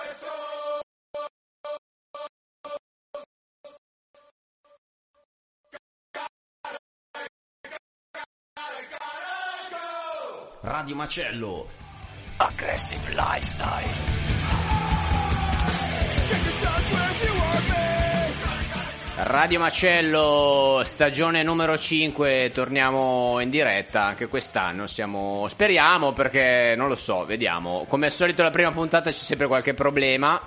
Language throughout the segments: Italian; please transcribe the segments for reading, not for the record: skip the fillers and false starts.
Radio Macello, Aggressive Lifestyle. Radio Macello, stagione numero 5, torniamo in diretta anche quest'anno, speriamo, perché non lo so, vediamo. Come al solito la prima puntata c'è sempre qualche problema.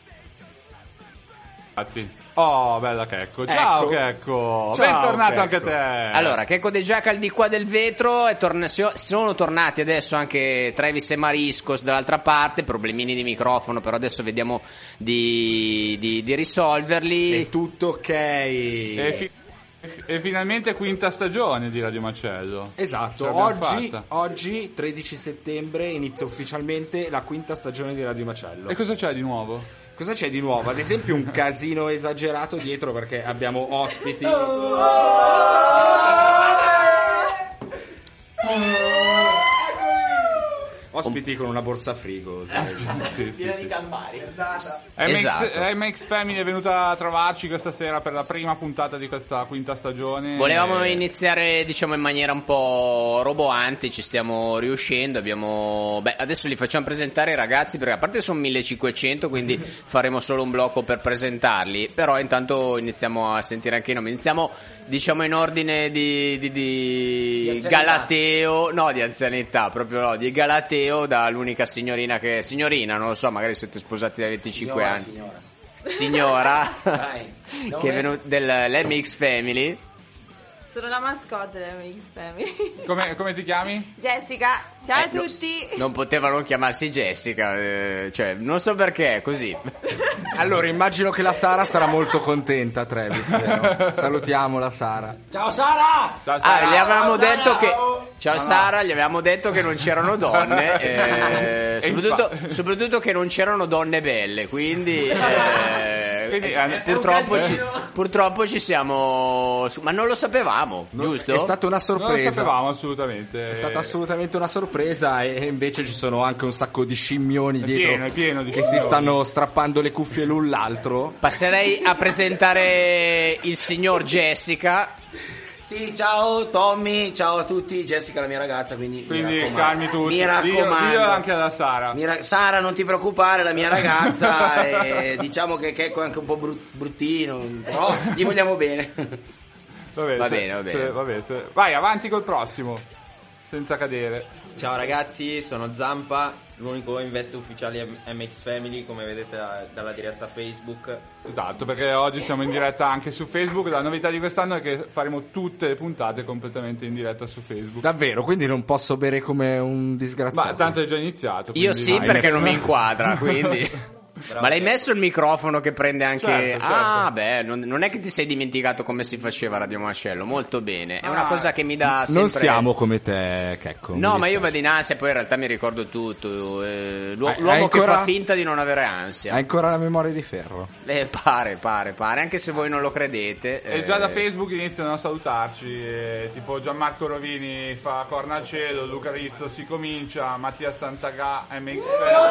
Oh, bella Checco. Ciao, Ecco. Checco. Ciao, Bentornato Checco. anche te. Allora, Checco De Giaca al di qua del vetro, sono tornati adesso anche Travis e Mariscos dall'altra parte, problemini di microfono, però adesso vediamo di risolverli. È tutto ok. E finalmente quinta stagione di Radio Macello. Esatto, Ce l'abbiamo fatta. oggi 13 settembre inizia ufficialmente la quinta stagione di Radio Macello. E cosa c'è di nuovo? Cosa c'è di nuovo? Ad esempio un casino esagerato dietro perché abbiamo ospiti. Ospiti con una borsa frigo. Sì. di campari. Esatto. MX Family è venuta a trovarci questa sera per la prima puntata di questa quinta stagione. Volevamo iniziare, diciamo, in maniera un po' roboante, ci stiamo riuscendo, adesso li facciamo presentare i ragazzi, perché a parte sono 1500, quindi faremo solo un blocco per presentarli, però intanto iniziamo a sentire anche i nomi. Iniziamo, diciamo, in ordine di galateo, no, di anzianità, proprio no, di galateo, dall'unica signorina non lo so, magari siete sposati da 25 anni. Signora Dai, che è venuta dell'MX Family. Sono la mascotte dell'MX Family. Come ti chiami? Jessica, ciao a tutti. Non poteva non chiamarsi Jessica, cioè non so perché, così. Allora immagino che la Sara sarà molto contenta, Travis, vero? Salutiamo la Sara. Ciao Sara! Ciao Sara. Gli avevamo detto che ciao No. Sara, gli avevamo detto che non c'erano donne, soprattutto che non c'erano donne belle, quindi purtroppo ci siamo, ma non lo sapevamo, giusto? È stata una Non lo sorpresa. sapevamo assolutamente. È stata assolutamente una sorpresa e invece ci sono anche un sacco di scimmioni dietro è pieno di che si scimmioni. stanno strappando le cuffie l'un l'altro. Passerei a presentare il signor Jessica. Sì, ciao Tommy, ciao a tutti, Jessica la mia ragazza, quindi mi raccomando. calmi tutti. Mi raccomando. Dio anche alla Sara. Sara, non ti preoccupare, la mia ragazza, e diciamo che Checco è anche un po' bruttino, però gli vogliamo bene. Va bene. Vai, avanti col prossimo. Senza cadere. Ciao ragazzi, sono Zampa, l'unico investe ufficiale MX Family, come vedete dalla diretta Facebook. Esatto, perché oggi siamo in diretta anche su Facebook. La novità di quest'anno è che faremo tutte le puntate completamente in diretta su Facebook. Davvero, quindi non posso bere come un disgraziato. Ma tanto è già iniziato. Io quindi sì, vai. perché non mi inquadra, quindi. Bravo, Ma l'hai messo il microfono che prende anche. Certo. Ah, beh, non è che ti sei dimenticato come si faceva Radio Macello. Molto bene. È una cosa che mi dà sempre. Non siamo come te, Checco. No, mi ma io dispiace. vado in ansia, poi in realtà mi ricordo tutto. L'uomo Hai che ancora- fa finta di non avere ansia. Hai ancora la memoria di ferro. Pare, anche se voi non lo credete. E già da Facebook iniziano a salutarci. Tipo Gianmarco Rovini fa corna al cielo, Luca Rizzo si comincia, Mattia Santagà, MX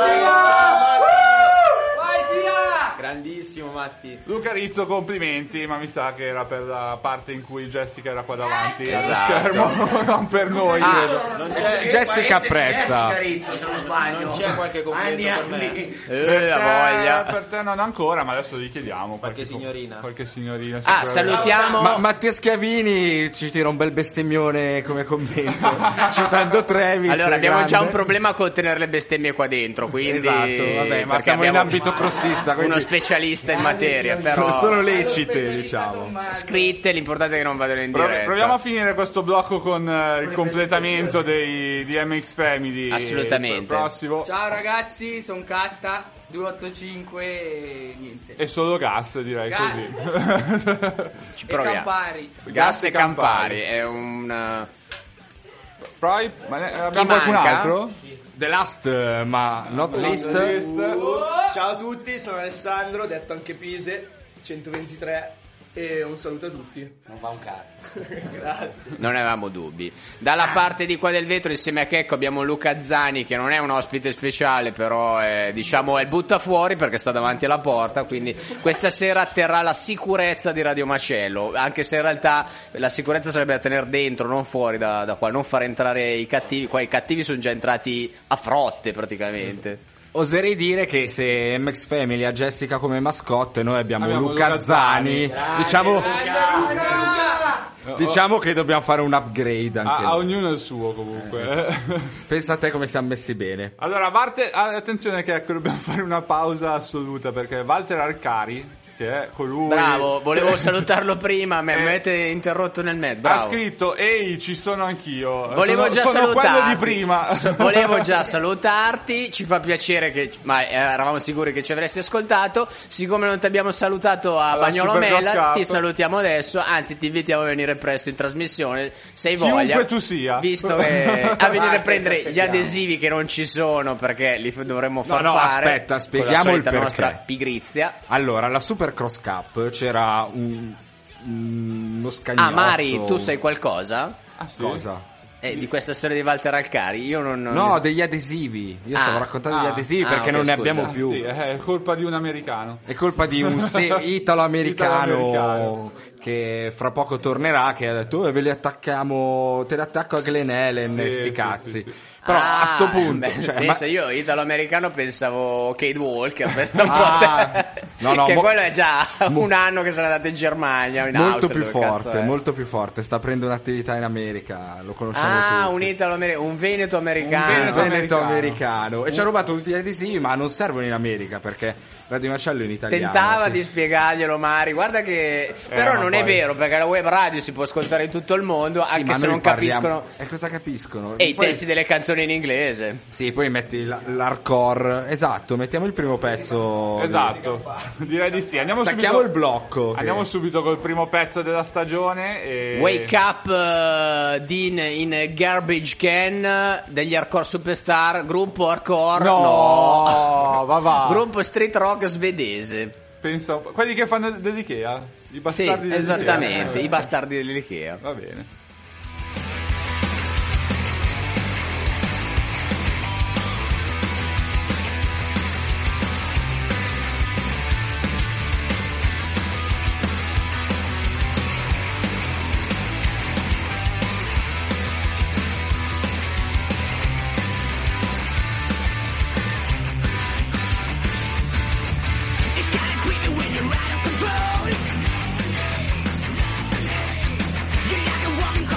Grandissimo Matti. Luca Rizzo, complimenti, ma mi sa che era per la parte in cui Jessica era qua davanti allo Esatto. schermo, non per noi, credo. Non c'è, Jessica apprezza. Jessica Rizzo, se non sbaglio. non c'è qualche complimento per me. La voglia. Per te non ancora, ma adesso gli chiediamo. Qualche signorina. Qualche signorina. Ah, sicuramente. salutiamo. Ma Mattia Schiavini ci tira un bel bestemmione come commento, citando Travis. Allora, abbiamo grande. già un problema con tenere le bestemmie qua dentro, quindi. Esatto, vabbè, ma perché siamo in abbiamo ambito crossista, quindi uno specialista in materia, però. sono lecite, diciamo. Scritte, l'importante è che non vadano in diretta. Proviamo a finire questo blocco con il completamento di MX Family. Assolutamente. Il prossimo. Ciao ragazzi, sono Catta 285 e niente. E solo gas, direi Gas. così. Ci E proviamo. Campari. Gas e Campari è un. Poi, abbiamo qualcun manca? altro? The last, ma not least. Ciao a tutti, sono Alessandro, detto anche Pise, 123. E un saluto a tutti. Non va un cazzo. Grazie. Non avevamo dubbi. Dalla parte di qua del vetro, insieme a Checco, abbiamo Luca Zani, che non è un ospite speciale, però è il butta fuori perché sta davanti alla porta. Quindi questa sera atterrà la sicurezza di Radio Macello. Anche se in realtà la sicurezza sarebbe da tenere dentro, non fuori da qua, non far entrare i cattivi. Qua i cattivi sono già entrati a frotte praticamente. Oserei dire che se MX Family ha Jessica come mascotte, noi abbiamo Luca Zani. Diciamo che dobbiamo fare un upgrade anche a ognuno il suo comunque. Pensa a te come siamo messi bene. Allora, attenzione che ecco, dobbiamo fare una pausa assoluta perché Walter Arcari, che è colui... Bravo, volevo salutarlo prima, mi avete interrotto nel mezzo. Bravo. Ha scritto: ehi, ci sono anch'io. Volevo già sono salutarti. quello di prima. Volevo già salutarti, ci fa piacere che eravamo sicuri che ci avresti ascoltato. Siccome non ti abbiamo salutato a Bagnolo Mela, ti salutiamo adesso, anzi ti invitiamo a venire presto in trasmissione se hai voglia. Chiunque tu sia. Visto che a venire a prendere gli adesivi che non ci sono perché li dovremmo far fare. Aspetta, spieghiamo il perché. Nostra pigrizia. Allora, la Super Cross Cup c'era uno scagnozzo. Mari, tu sai qualcosa? Sì? Cosa? Di questa storia di Walter Alcari? Io non... No, degli adesivi. Io stavo raccontando degli adesivi perché non ne abbiamo più. Sì, è colpa di un americano. È colpa di un italo-americano che fra poco tornerà, che ha detto ve li attacchiamo, te li attacco a Glen Helen, sti cazzi. Sì. Però a sto punto, pensa, io italo-americano pensavo Kate Walker che quello è già un anno che se n'è andato in Germania, in molto Austria, molto più forte, sta aprendo un'attività in America, lo conosciamo tutti. Un italo-americano, un veneto-americano, veneto-americano. E ci ha rubato tutti gli adesivi, ma non servono in America perché Radio Macello in italiano. Tentava di spiegarglielo Mari, guarda che però non è vero, perché la web radio si può ascoltare in tutto il mondo, anche se non capiscono. E cosa capiscono? E i testi delle canzoni in inglese. Sì, poi metti l'hardcore. Esatto, mettiamo il primo pezzo. Esatto, direi di sì. Stacchiamo il blocco. Andiamo subito col primo pezzo della stagione. Wake Up Dean in Garbage Can degli Hardcore Superstar, gruppo hardcore. No, va. Gruppo street rock svedese. Pensa, quelli che fanno dell'Ikea, i bastardi dell'Ikea. Esattamente, i bastardi dell'Ikea. Va bene. You're like a walking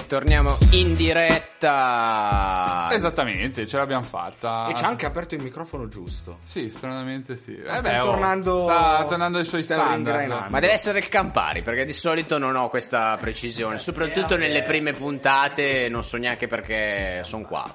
torniamo in diretta. Esattamente, ce l'abbiamo fatta. E ci ha anche aperto il microfono giusto. Sì, stranamente sì. Sta tornando ai suoi standard. Ma deve essere il Campari, perché di solito non ho questa precisione. Soprattutto nelle prime puntate, non so neanche perché sono qua.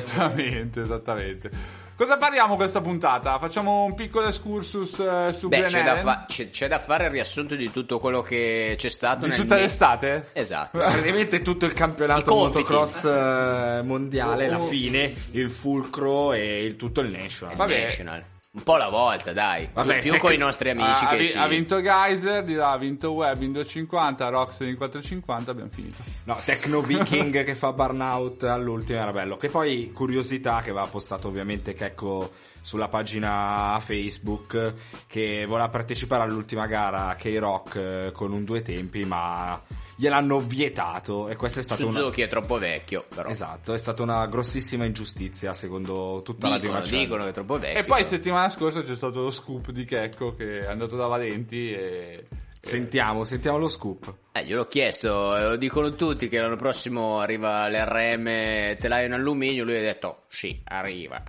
Esattamente. Cosa parliamo questa puntata? Facciamo un piccolo excursus su Glenelg. C'è da fare il riassunto di tutto quello che c'è stato di tutta l'estate? Esatto. Praticamente tutto il campionato motocross mondiale, la fine, il fulcro e tutto il national. National. Un po' alla volta, dai. Vabbè, più con i nostri amici ha vinto Geyser, di là ha vinto Web in 250, Roxy in 450, abbiamo finito. No, Tecno Viking che fa burnout all'ultimo era bello. Che poi, curiosità, che aveva postato ovviamente Checco sulla pagina Facebook, che voleva partecipare all'ultima gara K-Rock con un 2 tempi, ma gliel'hanno vietato, e questa è stata Suzuki è troppo vecchio, però. Esatto, è stata una grossissima ingiustizia secondo tutta la dimazione. Dicono che è troppo vecchio. E poi settimana scorsa c'è stato lo scoop di Checco che è andato da Valenti e... Sentiamo lo scoop. Gliel'ho chiesto, lo dicono tutti che l'anno prossimo arriva l'RM telaio in alluminio, lui ha detto sì, arriva.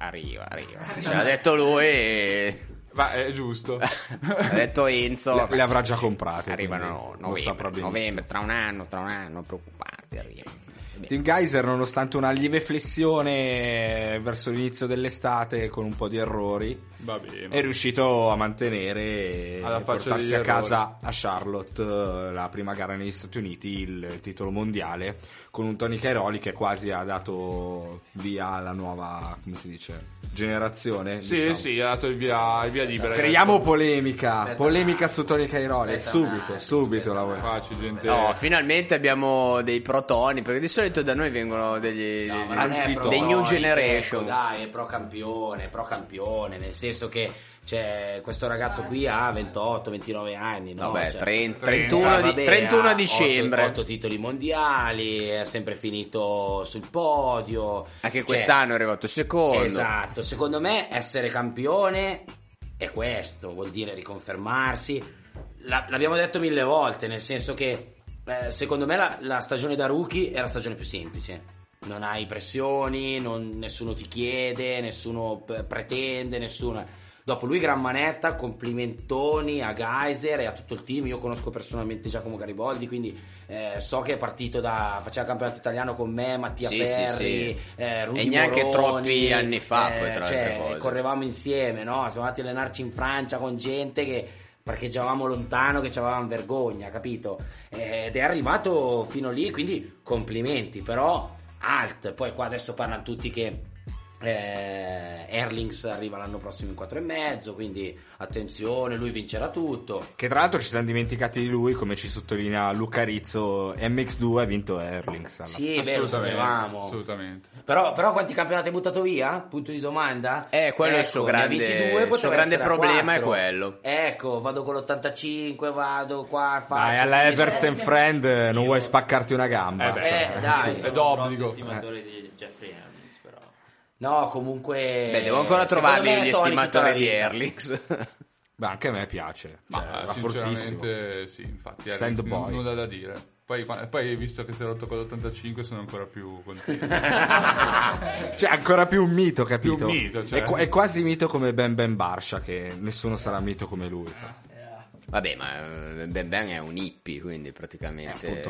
Ce l'ha detto lui e... Ma è giusto. Ha detto Enzo. Le avrà già comprate. Arrivano novembre, tra un anno, non preoccuparti, arriva. Team Geyser, nonostante una lieve flessione verso l'inizio dell'estate con un po' di errori, è riuscito a mantenere e portarsi a casa a Charlotte la prima gara negli Stati Uniti, il titolo mondiale, con un Tony Cairoli che quasi ha dato via alla nuova, come si dice, generazione. Sì, diciamo. sì, ha dato il via libera. Creiamo polemica su Tony Cairoli. Subito la vuoi. No, finalmente abbiamo dei protoni, perché di solito da noi vengono dei new generation. Dai, è pro campione, nel senso che cioè, questo ragazzo qui ha 28-29 anni, no? Vabbè, cioè, 31 a dicembre. 8 titoli mondiali, è sempre finito sul podio. Anche quest'anno è arrivato secondo. Esatto, secondo me essere campione è questo, vuol dire riconfermarsi. L'abbiamo detto 1000 volte, nel senso che secondo me la stagione da rookie è la stagione più semplice. Non hai pressioni, nessuno ti chiede, nessuno pretende, nessuno. Dopo lui gran manetta, complimentoni a Geyser e a tutto il team. Io conosco personalmente Giacomo Gariboldi, quindi so che è partito faceva il campionato italiano con me, Mattia Perri, Rudy e neanche Moroni, troppi anni fa poi tra le altre cose. Correvamo insieme, no? Siamo andati a allenarci in Francia con gente che parcheggiavamo lontano, che ci avevamo vergogna, capito? Ed è arrivato fino lì, quindi complimenti, però poi qua adesso parlano tutti che Erlings arriva l'anno prossimo in 4,5, quindi attenzione, lui vincerà tutto. Che tra l'altro ci siamo dimenticati di lui, come ci sottolinea Luca Rizzo. MX2 ha vinto Erlings. Sì, lo sapevamo. Assolutamente. Però quanti campionati hai buttato via? Punto di domanda? Quello è il suo grande problema, 4. È quello. Ecco, vado con l'85, vado qua, faccio. Dai, alla Everts and Friend non vuoi spaccarti una gamba. Dai, è d'obbligo. Stimatore di Jeffrey Erlings, però. No, comunque. Devo ancora trovarli gli estimatori di Erlings. Beh, anche a me piace. Ma sinceramente sì, infatti Sandboy. nulla da dire. Poi visto che si è rotto con l'85 sono ancora più contento. Cioè ancora più un mito, capito? Più un mito, cioè. È quasi mito come Ben Barsha, che nessuno sarà mito come lui. Vabbè, ma Ben Ben è un hippie, quindi praticamente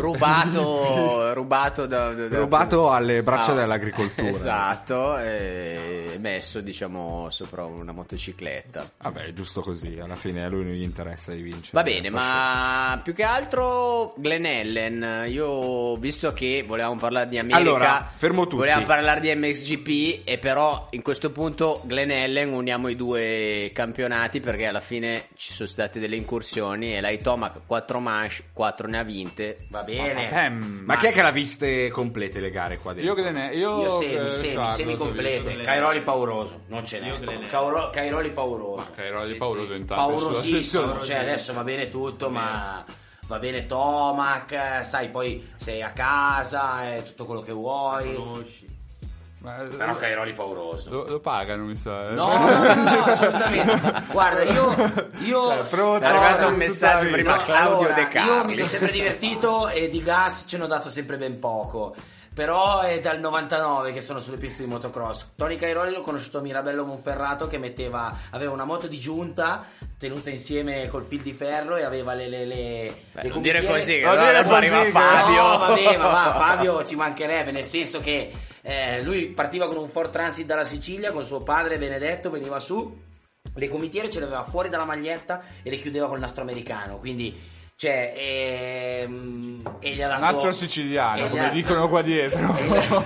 rubato alle braccia dell'agricoltura. Esatto, e messo, diciamo, sopra una motocicletta. Vabbè, è giusto così, alla fine a lui non gli interessa di vincere. Va bene, ma più che altro Glen Helen, io visto che volevamo parlare di America, allora, fermo tutti. Volevamo parlare di MXGP, e però in questo punto Glen Helen uniamo i due campionati, perché alla fine ci sono state delle incursioni e la Itomac 4 manche, 4 ne ha vinte. Va bene. Ma chi è che l'ha viste complete le gare qua dentro? Io semi complete. Cairoli pauroso, non ce n'è. Cairoli pauroso. Cairoli pauroso intanto. Paurosissimo, cioè adesso va bene tutto, ma va bene Tomac, sai, poi sei a casa, è tutto quello che vuoi. Però Cairoli pauroso. Lo pagano, mi sa. No, assolutamente. Guarda, io è arrivato un messaggio prima Claudio De Carli. Io mi sono sempre divertito e di gas ce n'ho dato sempre ben poco. Però è dal 99 che sono sulle piste di motocross. Tony Cairoli l'ho conosciuto a Mirabello Monferrato, che aveva una moto di giunta tenuta insieme col fil di ferro e aveva le non dire così, che arriva Fabio. No, vabbè, ma Fabio ci mancherebbe, nel senso che lui partiva con un Ford Transit dalla Sicilia con suo padre Benedetto, veniva su, le comitiere ce le aveva fuori dalla maglietta e le chiudeva col nastro americano, quindi e gli ha dato nastro siciliano, come dicono qua dietro.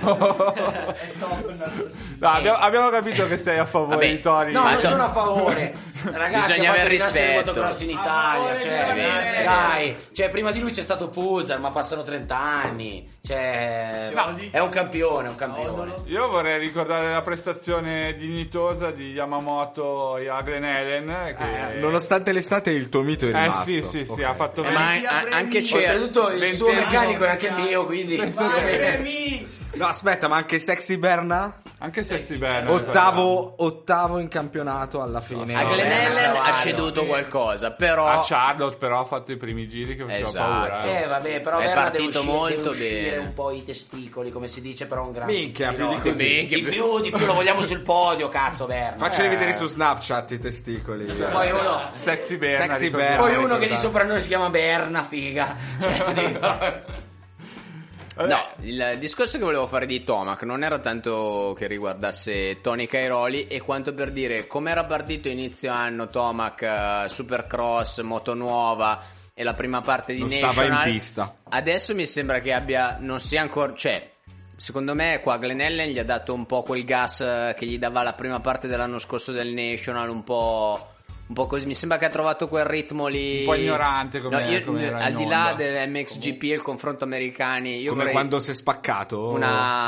No, abbiamo capito che sei a favore di Tony. No, non sono a favore. Ragazzi, bisogna avere rispetto. Il motocross in Italia, dai, prima di lui c'è stato Puzzar, ma passano 30 anni. È un campione, Io vorrei ricordare la prestazione dignitosa di Yamamoto a Glen Helen, che nonostante l'estate il tuo mito è rimasto. Sì, ha fatto ma anche oltretutto il suo meccanico è anche il mio, quindi no, aspetta, ma anche Sexy Berna? Anche Sexy Berna ottavo in campionato alla fine. A Glen Helen ha ceduto qualcosa, però a Charlotte però ha fatto i primi giri che faceva paura. Vabbè, però è Berna partito molto deve uscire bene, un po' i testicoli, come si dice, però un gran minchia, di più lo vogliamo sul podio, cazzo Berna. Facceli vedere su Snapchat i testicoli. Poi uno Sexy Berna, poi uno che di sopra noi si chiama Berna, figa. No, il discorso che volevo fare di Tomac non era tanto che riguardasse Tony Cairoli, e quanto per dire come era partito inizio anno Tomac, Supercross, moto nuova e la prima parte di National. Stava in pista. Adesso mi sembra che non sia ancora, secondo me qua Glen Helen gli ha dato un po' quel gas che gli dava la prima parte dell'anno scorso del National, un po' così. Mi sembra che ha trovato quel ritmo lì un po' ignorante come era al di là del MXGP e il confronto americani, io come quando si è spaccato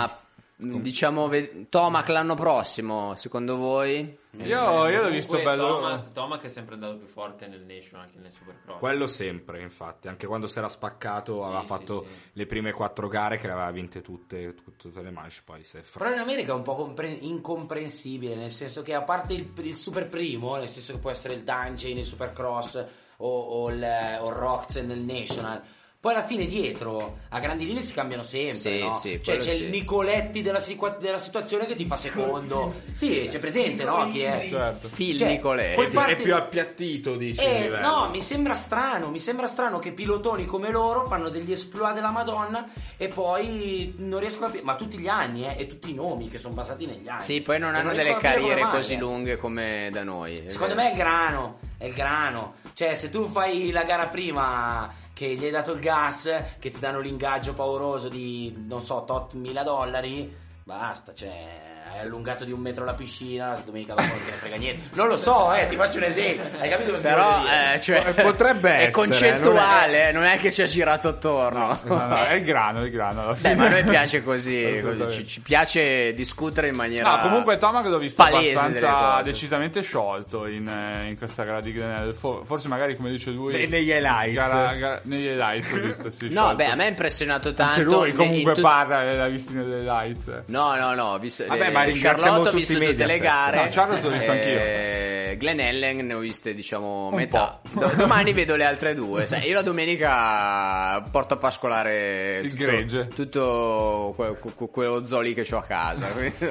diciamo Tomac l'anno prossimo, secondo voi? Io l'ho visto bello. Tomac è sempre andato più forte nel National, anche nel Supercross. Quello sempre, infatti, anche quando si era spaccato aveva fatto le prime 4 gare che le aveva vinte tutte le manche, poi però in America è un po' incomprensibile, nel senso che a parte il super primo, nel senso che può essere il Dangey nel Supercross o il Roxen nel National, poi alla fine dietro a grandi linee si cambiano sempre, no? Sì, c'è il Nicoletti della situazione che ti fa secondo. Sì, c'è presente, no? Chi è? Certo. Phil Nicoletti è più appiattito, dici. No, mi sembra strano che pilotoni come loro fanno degli exploit della Madonna e poi non riescono a ma tutti gli anni e tutti i nomi che sono passati negli anni. Sì, poi non hanno delle carriere così lunghe come da noi. Secondo me è il grano. Cioè, se tu fai la gara prima che gli hai dato il gas, che ti danno l'ingaggio pauroso di non so tot $1,000, basta, hai allungato di 1 metro la piscina, la domenica dopo non te ne frega niente. Non lo so, ti faccio un esempio. Hai capito cosa però potrebbe essere. È concettuale, non è che ci ha girato attorno. No, è il grano alla fine. Ma a noi piace così, ci piace discutere in maniera comunque Tomac l'ho visto abbastanza decisamente sciolto in questa gara di Glen Helen. Forse magari, come dice lui, negli highlights negli highlights ho visto, sì, no, a me ha impressionato tanto. Anche lui comunque parla della vistina degli highlights. No, visto. Vabbè, ma Charlotte ho visto tutte le gare. No, Charlotte l'ho visto anch'io. Glen Helen ne ho viste metà. Domani vedo le altre 2. Sai, io la domenica porto a pascolare il gregge, tutto quello zoli che ho a casa.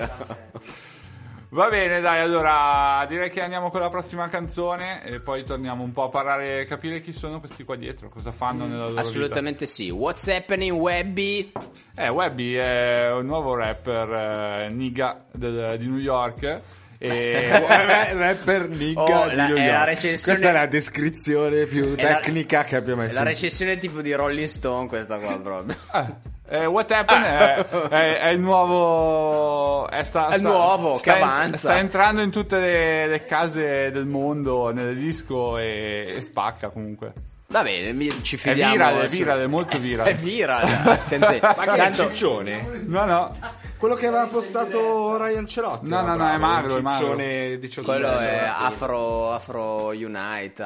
Va bene, dai, allora direi che andiamo con la prossima canzone e poi torniamo un po' a parlare, capire chi sono questi qua dietro, cosa fanno nella loro assolutamente vita. Sì. What's happening, Webby? Webby è un nuovo rapper nigga di New York. Rapper nigga di New York. Questa è la descrizione più tecnica che abbia mai sentito. La recensione tipo di Rolling Stone, questa qua proprio. What Happened è il nuovo che avanza, sta entrando in tutte le case del mondo, nelle disco e spacca comunque. Va bene, ci fidiamo. È virale, molto virale. È virale. Ma che è Ciccione? No. Quello che aveva postato Ryan Celotti. No, è magro, Ciccione 18. Quello è Afro Unite.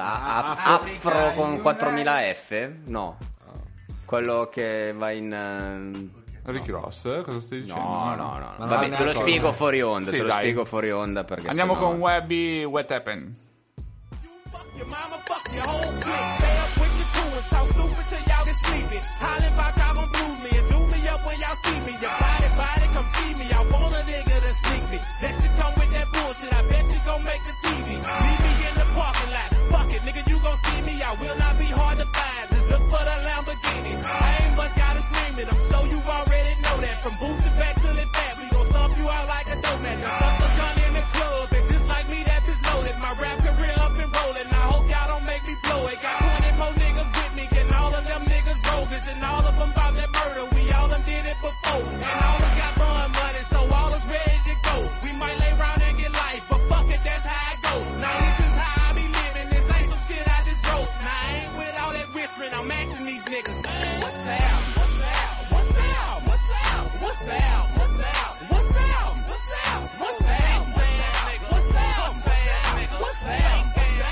Afro con 4000 F? No. Quello che va in Rick Ross, cosa stai dicendo? No. Vabbè, te lo spiego fuori onda. Sì, te lo spiego fuori onda perché andiamo sennò... con Webby, What Happened. Your mama, fuck your whole clique. Stay up with your crew and talk stupid till y'all get sleepy. Hollin' about y'all gon' blues me and do me up when y'all see me. Your body, come see me. I want a nigga to sneak me. Let you come with that bullshit. I bet you gon' make the TV. Leave me in the parking lot. Fuck it, nigga, you gon' see me. I will not be hard to find. Just look for the Lamborghini. I ain't much gotta scream it. I'm sure you already know that. From boosted back till it fat, we gon' stomp you out like a donut. Now stuff the gun in the club and just like me, that bitch loaded. My rap career up and rolling. I hope y'all don't make me blow it. Got 20 more niggas with me, getting all of them niggas roguish, and all of them bout that murder. We all done did it before, and all us got fun money, so all us ready to go. We might lay around and get life, but fuck it, that's how I go. Now this is how I be living. This ain't some shit I just wrote. Now I ain't with all that whispering. I'm matching these niggas. What's up? What's up? What's up? What's up? What's up? What's up? What's up? What's up? What's up? What's up? What's up?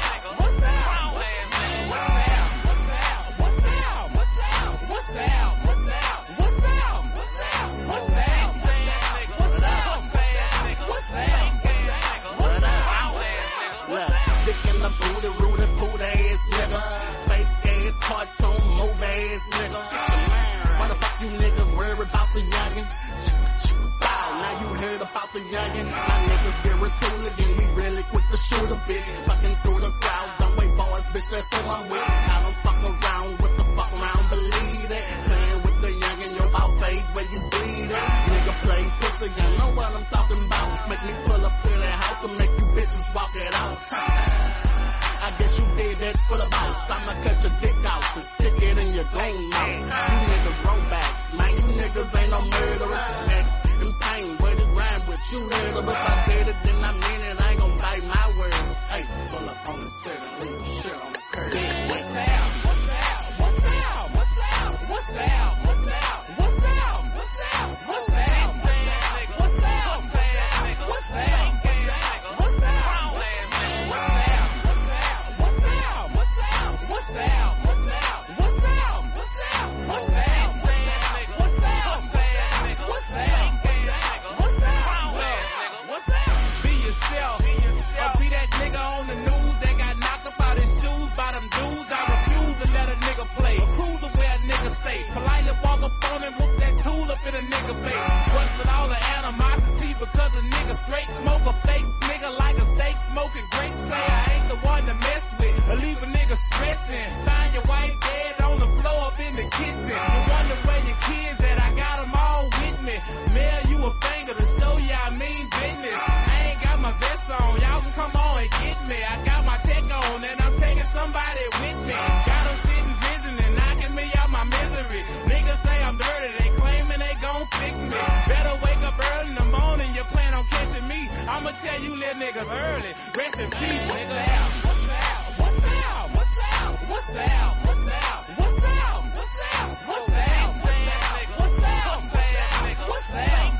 Cartoon move ass nigga. Why the fuck you niggas worry about the youngin'? Wow, now you heard about the youngin'. My niggas get retooling and we really quick to shoot a bitch. Fucking through the crowd, don't wait boys, bitch, that's who I'm with. I don't fuck around with the fuck around, believe it. Playing with the youngin', you're about fade where you bleed it. Nigga play pussy, you know what I'm talking about. Make me pull up to the house and make you bitches walk it out. I guess you did that for the boss. I'ma cut your dick out and stick it in your gold mouth. You niggas rollbacks, man, you niggas ain't no murderers. X and pain, where it rhyme with you murderers. I said it, then I mean it, I ain't gon' bite my words. Hey, pull up on the set and leave shit on the curb. What's up? What's up? What's up? What's up? What's up? What's up? What's up? What's up? What's up? What's up? What's up? What's up? Because a nigga straight smoke a fake nigga like a steak smoking great. Say I ain't the one to mess with or leave a nigga stressing. Find your wife dead on the floor up in the kitchen. You wonder where your kids at, I got them all with me. Mail you a finger to show you I mean business. I ain't got my vest on, y'all can come on and get me. I got my tech on and I'm taking somebody with me. Got them sitting visioning, knocking me out my misery. Niggas say I'm dirty, they claiming they gon' fix me. Better wake up early in the morning, you plan on catching me. I'ma tell you little niggas early, rest in peace, nigga. What's up? What's up? What's up? What's up? What's up? What's up? What's up? What's up? What's up? What's up?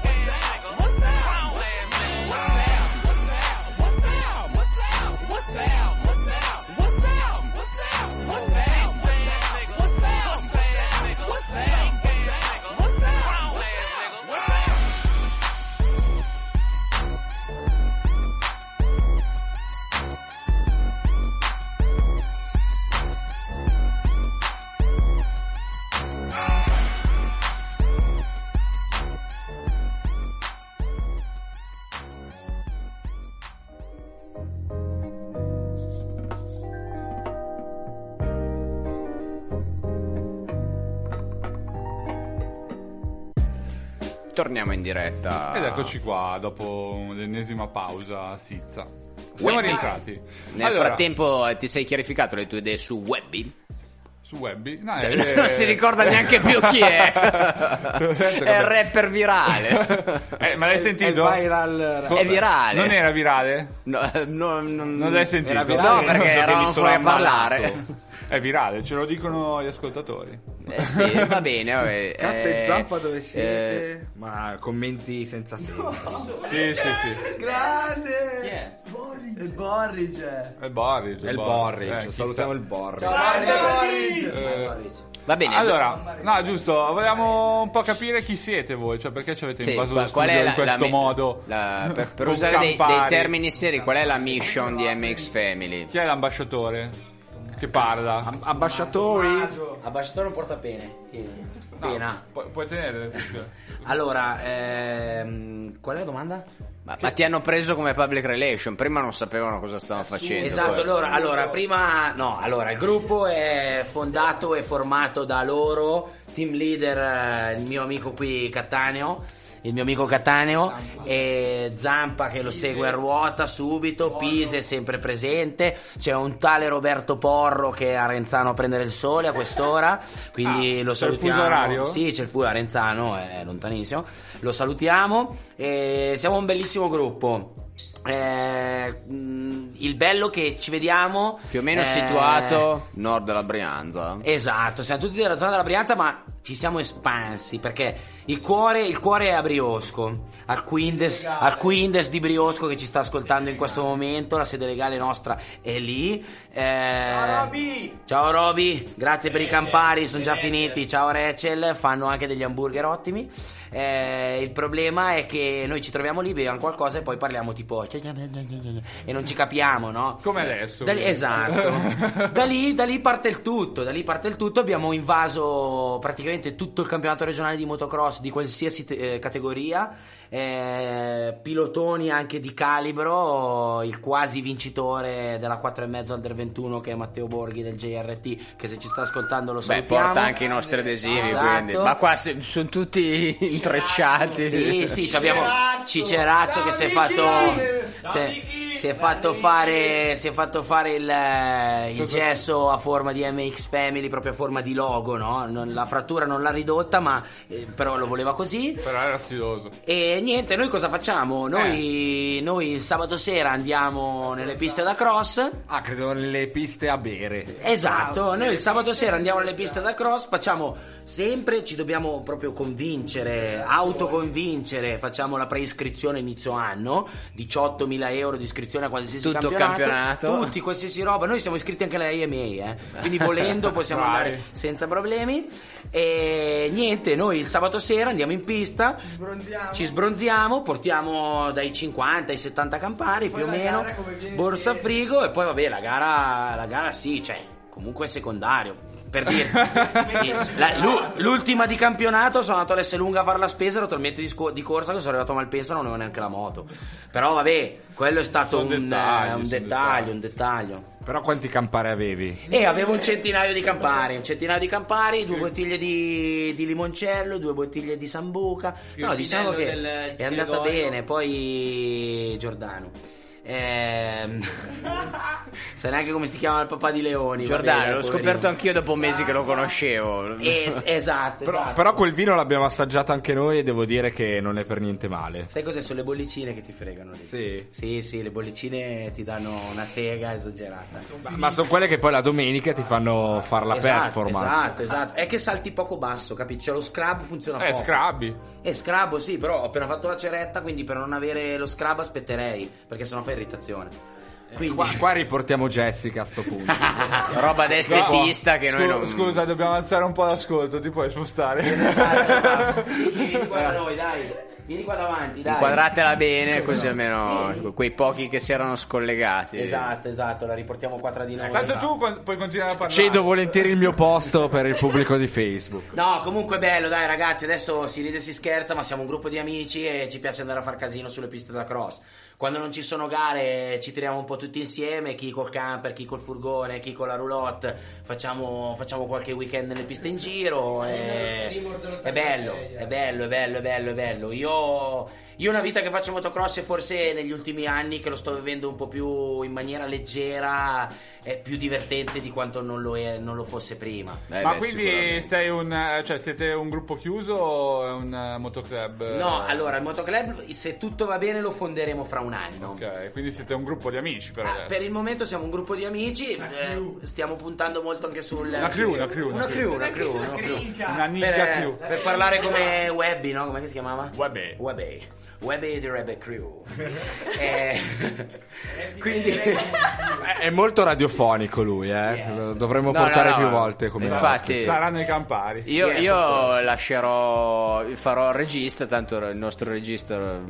Torniamo in diretta. Ed eccoci qua, dopo l'ennesima pausa sizza. Siamo rientrati. Nel frattempo ti sei chiarificato le tue idee su Webby? Su Webby? No, non si ricorda neanche più chi è. È il rapper virale. Ma l'hai sentito? È viral. È virale. Non era virale? No, non l'hai sentito? Era virale, no, perché eravamo fuori a parlare. È virale, ce lo dicono gli ascoltatori. Sì, va bene, vabbè. Catta e Zampa dove siete? Ma commenti senza senso. Sì. Grande! Chi è? Il Borridge. È il Borridge. Salutiamo il Borridge. Ciao Borridge! Va bene. Allora, no, giusto, vogliamo un po' capire chi siete voi, cioè perché ci avete invaso lo studio in questo modo. Per usare dei termini seri, qual è la mission di MX Family? Chi è l'ambasciatore che parla? Ambasciatori? Ambasciatore non porta pene. Pena. Puoi tenere. Allora, qual è la domanda? Ma ti hanno preso come public relation, prima non sapevano cosa stavano facendo. Esatto, allora il gruppo è fondato e formato da loro, team leader il mio amico qui Cattaneo, e Zampa che lo segue a ruota subito, Pise è sempre presente, c'è un tale Roberto Porro che è a Renzano a prendere il sole a quest'ora, quindi lo salutiamo. C'è il fuso orario? Sì, c'è il fuso a Renzano, è lontanissimo, lo salutiamo e siamo un bellissimo gruppo. Il bello che ci vediamo più o meno situato nord della Brianza. Esatto, siamo tutti della zona della Brianza, ma ci siamo espansi perché il cuore è a Briosco, al Quindes di Briosco che ci sta ascoltando in questo momento. La sede legale nostra è lì. Ciao Roby, grazie per i Campari, sono già finiti. Ciao Rachel, fanno anche degli hamburger ottimi. Il problema è che noi ci troviamo lì, beviamo qualcosa e poi parliamo tipo e non ci capiamo, no? Come adesso. Esatto. da lì parte il tutto. Abbiamo invaso praticamente tutto il campionato regionale di motocross di qualsiasi categoria. Pilotoni anche di calibro, il quasi vincitore della 4,5 Under 21 che è Matteo Borghi del JRT, che se ci sta ascoltando lo salutiamo. Porta anche i nostri adesivi, esatto. Quindi. Ma qua sono tutti intrecciati. Sì, abbiamo Cicerazzo che si è fatto fare il gesso a forma di MX Family, proprio a forma di logo, no? La frattura non l'ha ridotta, ma però lo voleva così. Però era stiloso. E niente, noi cosa facciamo? Noi il sabato sera andiamo nelle piste da cross. Credo nelle piste a bere. Esatto, noi il sabato sera andiamo nelle piste da cross, facciamo sempre, ci dobbiamo proprio autoconvincere, facciamo la preiscrizione inizio anno, 18.000 euro di iscrizione a qualsiasi campionato, tutti qualsiasi roba, noi siamo iscritti anche alla AMA, quindi volendo possiamo andare senza problemi. E niente, noi il sabato sera andiamo in pista, ci sbronziamo, portiamo dai 50 ai 70 Campari più o meno, borsa a frigo, e poi vabbè la gara sì, cioè comunque è secondario. Per dire, l'ultima di campionato sono andato all'Esselunga a fare la spesa, ero talmente di corsa che sono arrivato a Malpensa, non avevo neanche la moto. Però vabbè, quello è stato un dettaglio. Però quanti Campari avevi? Avevo un centinaio di Campari, 2 bottiglie di limoncello, 2 bottiglie di sambuca. No, diciamo che è andata bene. Poi Giordano. Sai neanche come si chiama il papà di Leoni. Giordano, l'ho scoperto anch'io dopo mesi che lo conoscevo. Esatto. Però quel vino l'abbiamo assaggiato anche noi e devo dire che non è per niente male. Sai cos'è? Sono le bollicine che ti fregano lì. Sì, le bollicine ti danno una tega esagerata. Ma sono quelle che poi la domenica ti fanno fare la performance. Esatto. È che salti poco basso, capito? Cioè lo scrub funziona poco. Scrubby. Sì, però ho appena fatto la ceretta, quindi per non avere lo scrub aspetterei, perché sennò fa irritazione. Quindi qua riportiamo Jessica a sto punto. Roba da estetista che noi non... Scusa, dobbiamo alzare un po' l'ascolto, ti puoi spostare? Vieni qua da noi, dai. Vieni qua davanti, dai. Inquadratela bene, così almeno quei pochi che si erano scollegati. Esatto, la riportiamo qua tra di noi. Tanto tu puoi continuare a parlare. Cedo volentieri il mio posto per il pubblico di Facebook. No, comunque è bello, dai ragazzi, adesso si ride e si scherza, ma siamo un gruppo di amici e ci piace andare a far casino sulle piste da cross. Quando non ci sono gare ci tiriamo un po' tutti insieme, chi col camper, chi col furgone, chi con la roulotte, facciamo qualche weekend nelle piste in giro. È bello. Io una vita che faccio motocross e forse negli ultimi anni che lo sto vivendo un po' più in maniera leggera, è più divertente di quanto non lo fosse prima. Quindi siete un gruppo chiuso o è un motoclub? No, allora il motoclub, se tutto va bene, lo fonderemo fra un anno. Ok, quindi siete un gruppo di amici per adesso. Per il momento siamo un gruppo di amici, stiamo puntando molto anche sul una crew. Una nica crew. Per parlare come Webby, no? Come si chiamava? Webby the Rebel Crew. Quindi è molto radiofonico. radiofonico lui, dovremmo portare più volte come infatti saranno i Campari. Io farò il regista, tanto il nostro regista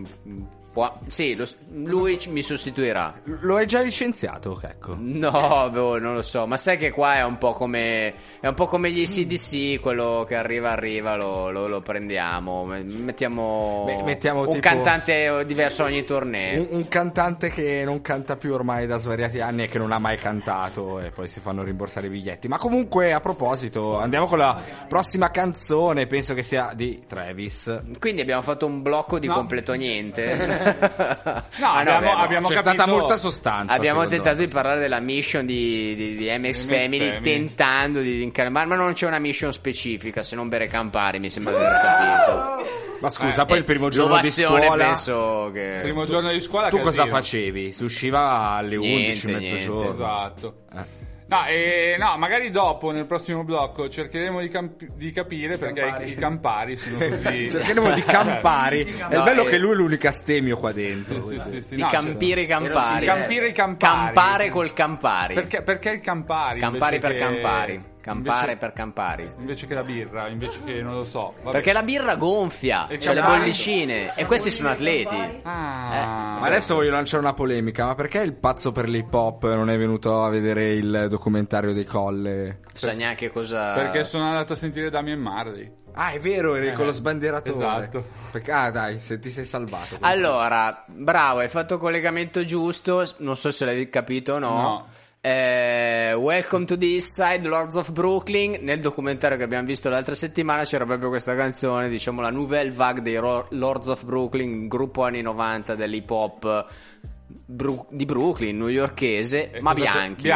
lui mi sostituirà. Lo hai già licenziato, ecco? No, non lo so, ma sai che qua è un po' come gli AC/DC, quello che arriva lo prendiamo, mettiamo un tipo cantante diverso ogni torneo. Un cantante che non canta più ormai da svariati anni e che non ha mai cantato, e poi si fanno rimborsare i biglietti. Ma comunque, a proposito, andiamo con la prossima canzone, penso che sia di Travis. Quindi abbiamo fatto un blocco di completo niente. Abbiamo c'è stata molta sostanza. Abbiamo tentato di parlare della mission di MX Family, tentando di incalmare, ma non c'è una mission specifica se non bere Campari, mi sembra di aver capito. Ma scusa, poi il primo giorno di scuola, penso che... primo giorno di scuola tu cosa facevi? Si usciva alle 11, mezzogiorno. Esatto. No, magari dopo nel prossimo blocco cercheremo di capire perché i Campari sono così. Cercheremo di Campari. È bello che lui è l'unico astemio qua dentro. Di Campire Campari. Campire Campari. Campare col Campari. Perché il Campari? Campari per Campari. Campare per Campari. Invece che la birra, invece che non lo so. Vabbè. Perché la birra gonfia, c'è le bollicine e questi sono atleti. Ma adesso voglio lanciare una polemica, ma perché il pazzo per l'hip hop non è venuto a vedere il documentario dei Colle? Sa neanche cosa. Perché sono andato a sentire Damien Marley. Ah, è vero, eri con lo sbandieratore. Esatto. Dai, se ti sei salvato. Allora, bravo, hai fatto collegamento giusto, non so se l'hai capito o no. Welcome to the East Side, Lords of Brooklyn. Nel documentario che abbiamo visto l'altra settimana c'era proprio questa canzone, diciamo la Nouvelle Vague dei Lords of Brooklyn, gruppo anni 90 dell'hip hop di Brooklyn, newyorkese, ma bianchi.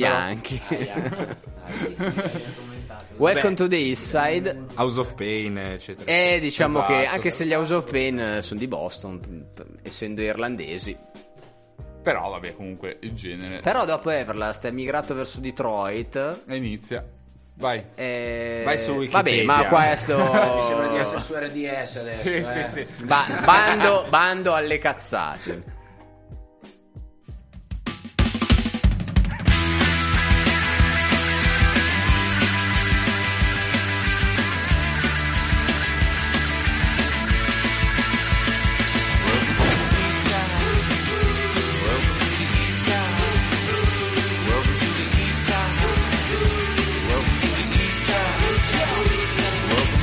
Welcome to the East Side, House of Pain, eccetera. E diciamo che anche se gli House of Pain sono di Boston, essendo irlandesi. Però vabbè, comunque il genere. Però dopo Everlast è migrato verso Detroit e inizia. Vai su Wikipedia. Vabbè, ma questo mi sembra di essere su RDS adesso. Sì. Bando alle cazzate.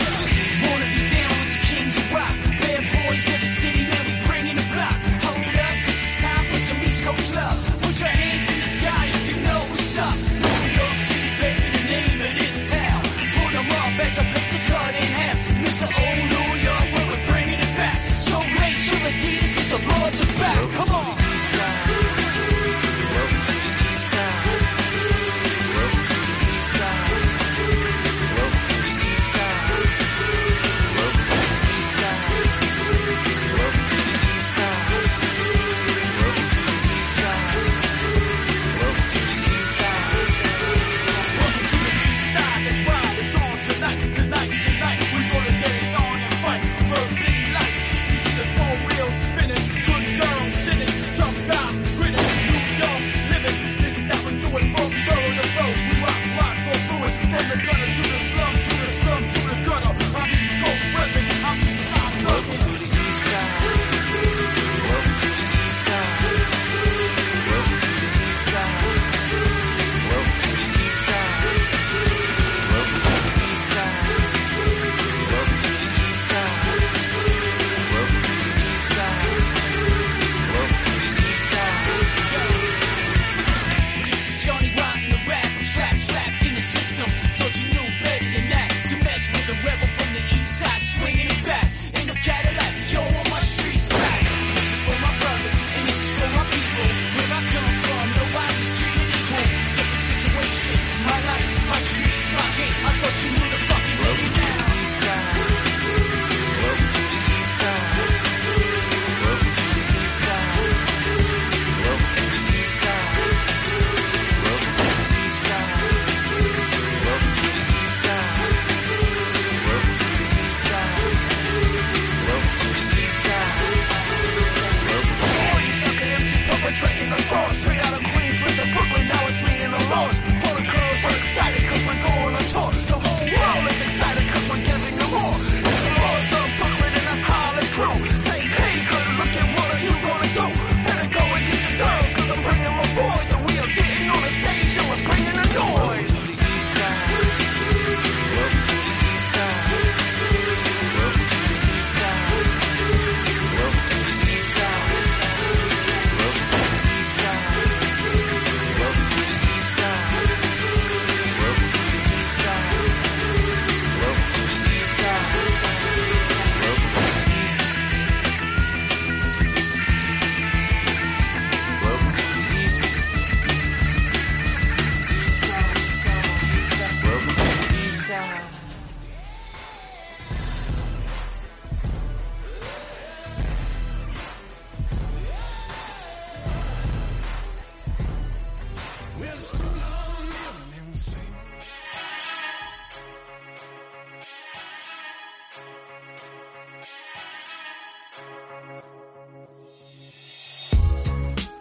Wanna be down with the kings of rock, bad boys of the city, man, we bringing the block. Hold up,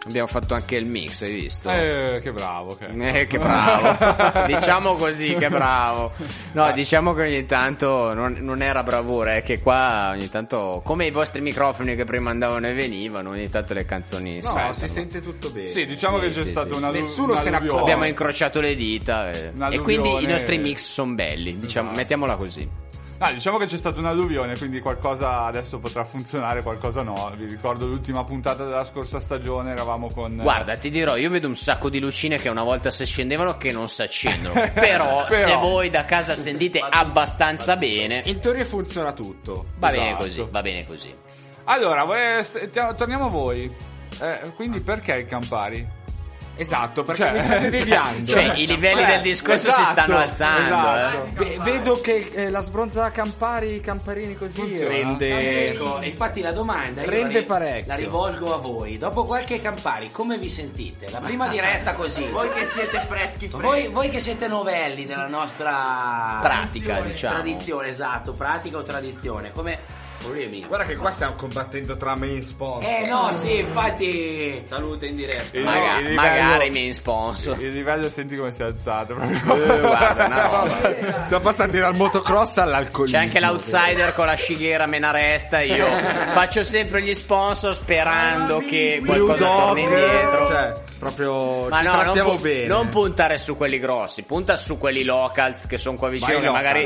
Abbiamo fatto anche il mix, hai visto? Che bravo. Che bravo. Diciamo così, che bravo. No, diciamo che ogni tanto non era bravura, è che qua ogni tanto, come i vostri microfoni che prima andavano e venivano, ogni tanto le canzoni no, si sente tutto bene. Sì, diciamo che c'è stato una nessuno se ne accorge. Abbiamo incrociato le dita e quindi i nostri mix sono belli, diciamo, mettiamola così. Diciamo che c'è stata un'alluvione, quindi qualcosa adesso potrà funzionare, qualcosa no. Vi ricordo l'ultima puntata della scorsa stagione, eravamo con... Guarda, ti dirò, io vedo un sacco di lucine che una volta si accendevano che non si accendono. Però se voi da casa sentite abbastanza bene, in teoria funziona tutto. Va bene così. Allora, torniamo a voi. Quindi perché il Campari? Esatto, perché mi state deviando. I livelli del discorso si stanno alzando. Vedo che la sbronza Camparini così funziona. Rende. Ecco, infatti la domanda rende parecchio. La rivolgo a voi. Dopo qualche Campari, come vi sentite? La prima diretta così. Voi che siete freschi. Voi che siete novelli della nostra pratica, diciamo. Tradizione, esatto, pratica o tradizione. Come guarda che qua stiamo combattendo tra main sponsor. No, sì, infatti. Salute in diretta. Magari main sponsor. Il livello senti come si è alzato. Guarda, no. Siamo passati dal motocross all'alcolismo. C'è anche l'outsider con la scighera menaresta. Io faccio sempre gli sponsor sperando che qualcosa torni indietro. Cioè, proprio ma ci trattiamo bene. Non puntare su quelli grossi, punta su quelli locals che sono qua vicino, che magari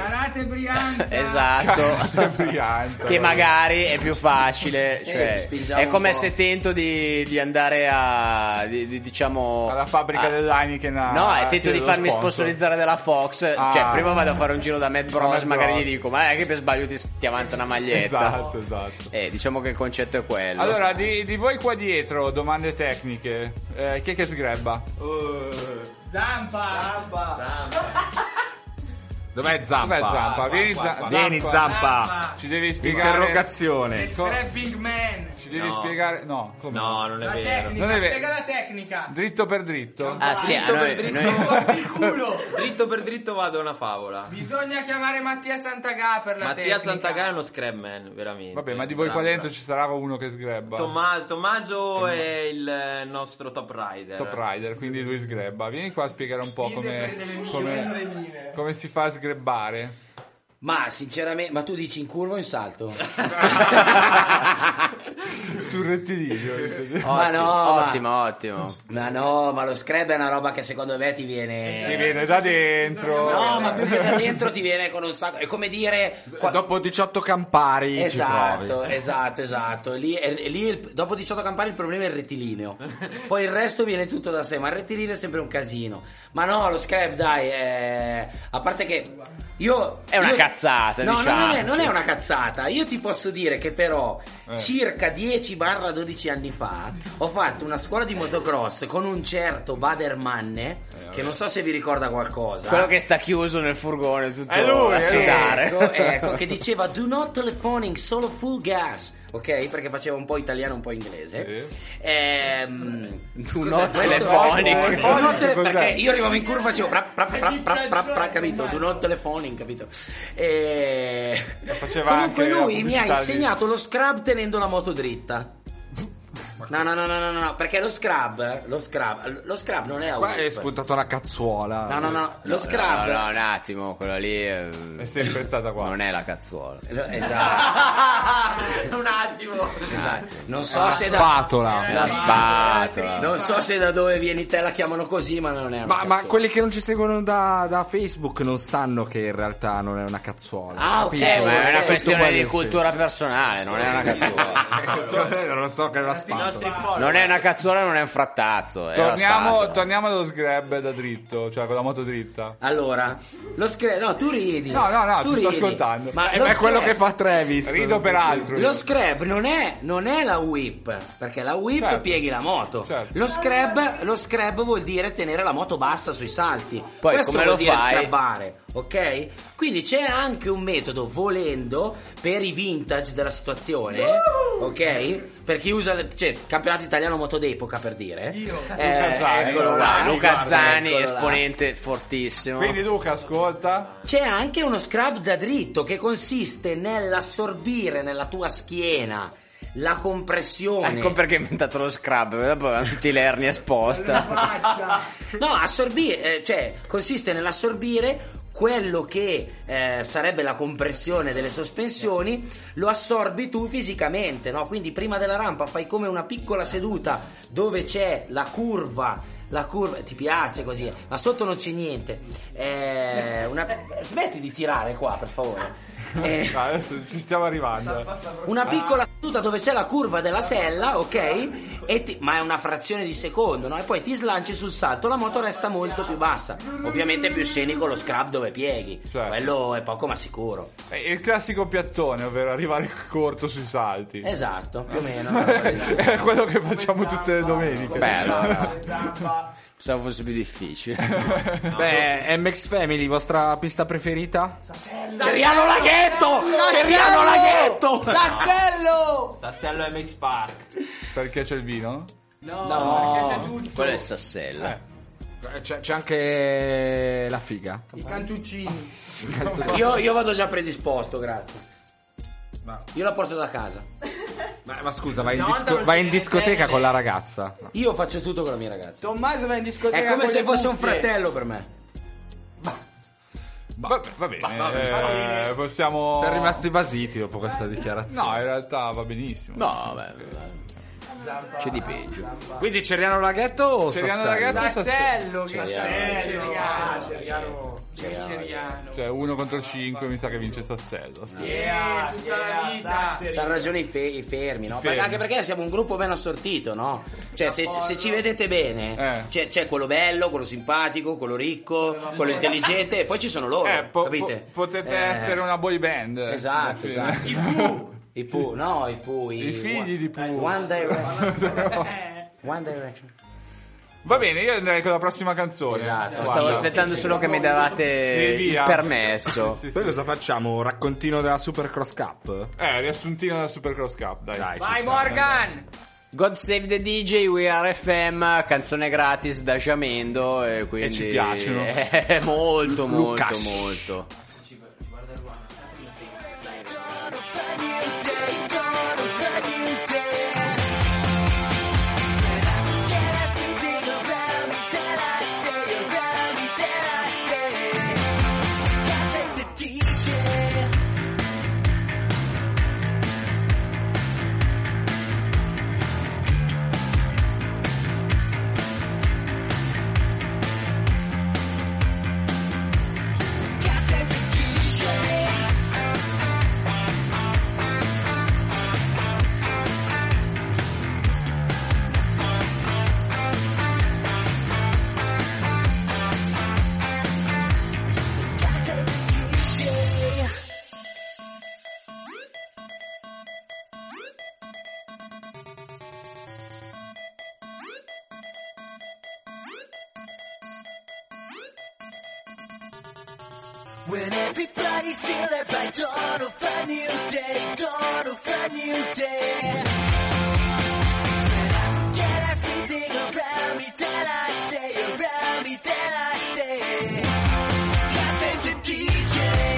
esatto. Che magari è più facile, cioè è come se tento di andare a diciamo alla fabbrica dell'Heineken. No, tento di farmi sponsorizzare dalla Fox. Cioè, prima vado a fare un giro da Mad Bros, magari gli dico, ma è che per sbaglio ti avanza una maglietta. Esatto. Diciamo che il concetto è quello. Allora, di voi qua dietro, domande tecniche. Chi è che sgrebba? Zampa. Dov'è Zampa? Vieni Zampa. Ci devi spiegare. Interrogazione. Scrapping man. Ci devi spiegare. No, come? No, non è vero. Spiega la tecnica. Dritto per dritto. Dritto per dritto. Il culo. Dritto per dritto vado a una favola. Bisogna chiamare Mattia Santagà per la tecnica. Mattia Santagà è uno scrap man, veramente. Vabbè, ma di voi qua dentro ci sarà uno che sgrebba. Tommaso è il nostro top rider. Quindi lui sgrebba. Vieni qua a spiegare un po' come si fa a sgrebbare. Ma sinceramente, ma tu dici in curva o in salto? Sul rettilineo. Ottimo. Ma no, ma lo scrub è una roba che secondo me ti viene da dentro. No, ma più che da dentro ti viene con un sacco. È come dire dopo 18 Campari esatto. Lì dopo 18 Campari il problema è il rettilineo. Poi il resto viene tutto da sé, ma il rettilineo è sempre un casino. Ma no, lo scrub dai, a parte che è una cazzata, no, diciamo. Non è una cazzata. Io ti posso dire che però circa 10-12 anni fa ho fatto una scuola di motocross con un certo Bader Manne, che non so se vi ricorda qualcosa. Quello che sta chiuso nel furgone tutto a sudare. Ecco, che diceva do not telephoning, solo full gas. Ok, perché faceva un po' italiano, un po' inglese. Do not telephonic. Perché io arrivavo in curva e facevo capito? Do not telephonic, capito? Comunque lui mi ha insegnato lo scrub tenendo la moto dritta. No, perché lo scrub non è qua è spuntato una cazzuola. No, lo scrub. No, un attimo, quello lì è sempre stata qua. Non è la cazzuola. Esatto. Un attimo. Esatto. Non so se la spatola. Non so se da dove vieni te la chiamano così, ma non è una ma quelli che non ci seguono da Facebook non sanno che in realtà non è una cazzuola. Ok, ma è una questione di cultura personale, non è una cazzuola. Non so che è una spatola. Non è una cazzuola, non è un frattazzo. Torniamo allo scrub da dritto, cioè con la moto dritta. Allora, lo scrub. No, tu ridi. No, ti sto ascoltando. Ma è quello che fa Travis. Rido per altro. Lo scrub non è la whip, perché la whip pieghi la moto. Certo. Lo scrub vuol dire tenere la moto bassa sui salti. Poi questo come vuol lo dire fai? scrubbare. Ok? Quindi c'è anche un metodo, volendo, per i vintage della situazione, ok? Per chi usa campionato italiano moto d'epoca, per dire. Luca Zani, esponente fortissimo. Quindi Luca, ascolta. C'è anche uno scrub da dritto che consiste nell'assorbire nella tua schiena la compressione. Ecco perché ho inventato lo scrub, dopo avevano tutti le ernie esposta. No, assorbire, cioè consiste nell'assorbire quello che sarebbe la compressione delle sospensioni, lo assorbi tu fisicamente, no? Quindi prima della rampa fai come una piccola seduta dove c'è la curva, ti piace così, ma sotto non c'è niente. Smetti di tirare qua, per favore. Adesso ci stiamo arrivando. Una piccola seduta dove c'è la curva della sella, ok? Ma è una frazione di secondo, no? E poi ti slanci sul salto, la moto resta molto più bassa. Ovviamente è più scenico lo scrub dove pieghi, certo. Quello è poco ma sicuro. È il classico piattone, ovvero arrivare corto sui salti. Esatto, più o meno. È quello che facciamo tutte le domeniche. Bello. Pensavo fosse più difficile. Beh, MX Family, vostra pista preferita? Ceriano Laghetto! Sassello MX Park. Perché c'è il vino? No, perché c'è tutto. Quello è Sassello. C'è anche la figa. I cantuccini. Io vado già predisposto, grazie. Io la porto da casa. Ma scusa, vai in discoteca con la ragazza? Io faccio tutto con la mia ragazza. Tommaso va in discoteca. È come con se le fosse un cuffie. fratello per me. Va bene. Possiamo. Siamo rimasti basiti dopo questa dichiarazione. No, in realtà va benissimo. No, vabbè. C'è di peggio. Quindi Ceriano Laghetto o Ceriano Sassello? Laghetto? Sassello, Ceriano. Cioè 1 contro 5 mi sa che vince Sassello. Tutta la vita. C'ha ragione i fermi, no? Anche perché siamo un gruppo ben assortito, no? Cioè se ci vedete bene, c'è quello bello, quello simpatico, quello ricco, quello intelligente, e poi ci sono loro, capite? Potete essere una boy band. Esatto. I figli di Pooh. One Direction. Va bene, io andrei con la prossima canzone. Esatto. Stavo aspettando solo che mi davate il permesso. Sì. Poi cosa facciamo? Raccontino della Supercross Cup? Riassuntino della Supercross Cup, dai. Vai Morgan! God Save the DJ, We Are FM, canzone gratis da Jamendo, e quindi E ci piacciono. molto. When everybody's stealing by dawn of a new day, dawn of a new day. When I forget everything around me, then I say, around me, then I say, God save the DJ.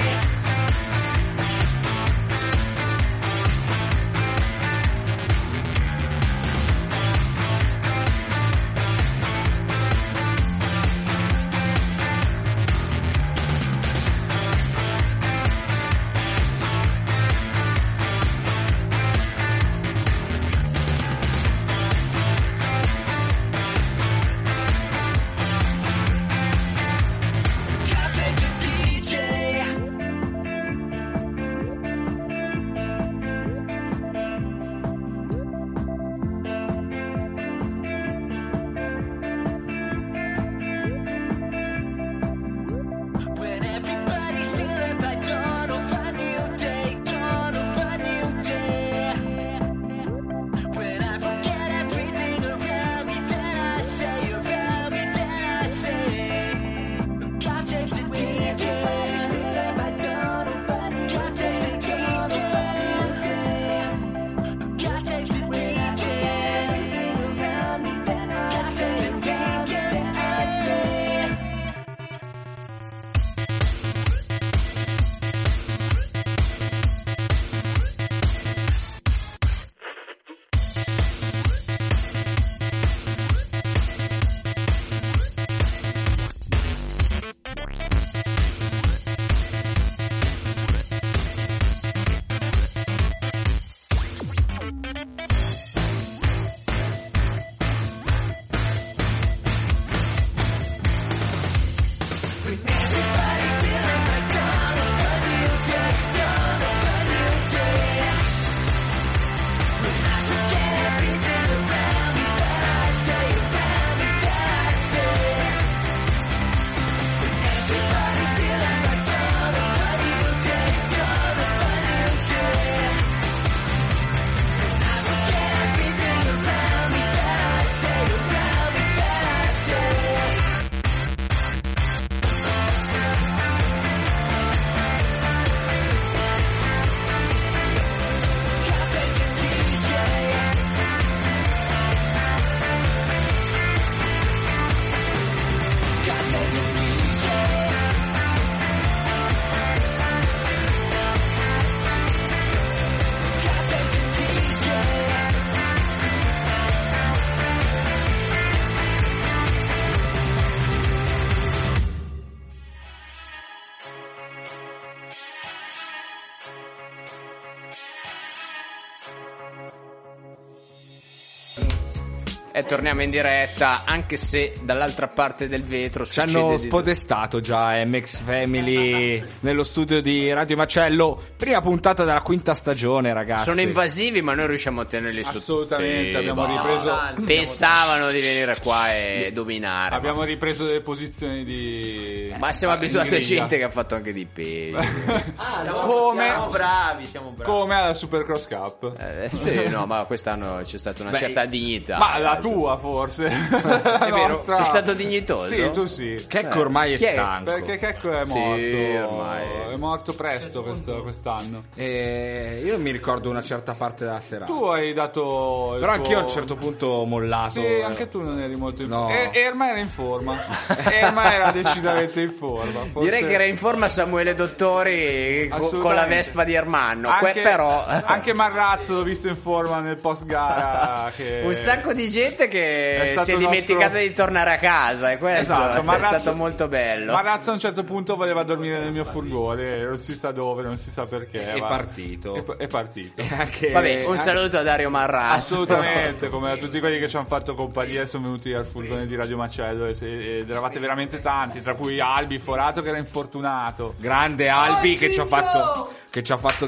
e torniamo in diretta, anche se dall'altra parte del vetro ci hanno spodestato già MX Family nello studio di Radio Macello, prima puntata della quinta stagione, ragazzi. Sono invasivi, ma noi riusciamo a tenerli sotto. Assolutamente, abbiamo ripreso. Pensavano di venire qua e dominare. Abbiamo ripreso delle posizioni di. Ma siamo abituati a gente che ha fatto anche di peggio. Siamo bravi. Come alla Supercross Cup. Sì, no, ma quest'anno c'è stata una certa dignità. Ma la tua forse. È vero, sei stato dignitoso? Sì, tu sì. Checco ormai è stanco. Perché Checco è morto. Sì, ormai. È morto presto quest'anno. Io mi ricordo una certa parte della serata. Tu hai dato. Però anch'io a un certo punto ho mollato. Sì, anche tu non eri molto in forma. Erma era in forma. Erma era decisamente in forma. Forse. Direi che era in forma Samuele Dottori con la Vespa di Ermanno. Però anche Marrazzo l'ho visto in forma nel post gara. Un sacco di gente che si è dimenticata di tornare a casa, e questo è stato molto bello. Marrazzo a un certo punto voleva dormire nel mio furgone, non si sa dove, non si sa perché. È partito. È partito. Vabbè, un saluto a Dario Marrazzo. Assolutamente, come a tutti quelli che ci hanno fatto compagnia e sono venuti al furgone di Radio Macello ed eravate veramente tanti, tra cui Albi Forato che era infortunato. Grande Albi che ci ha fatto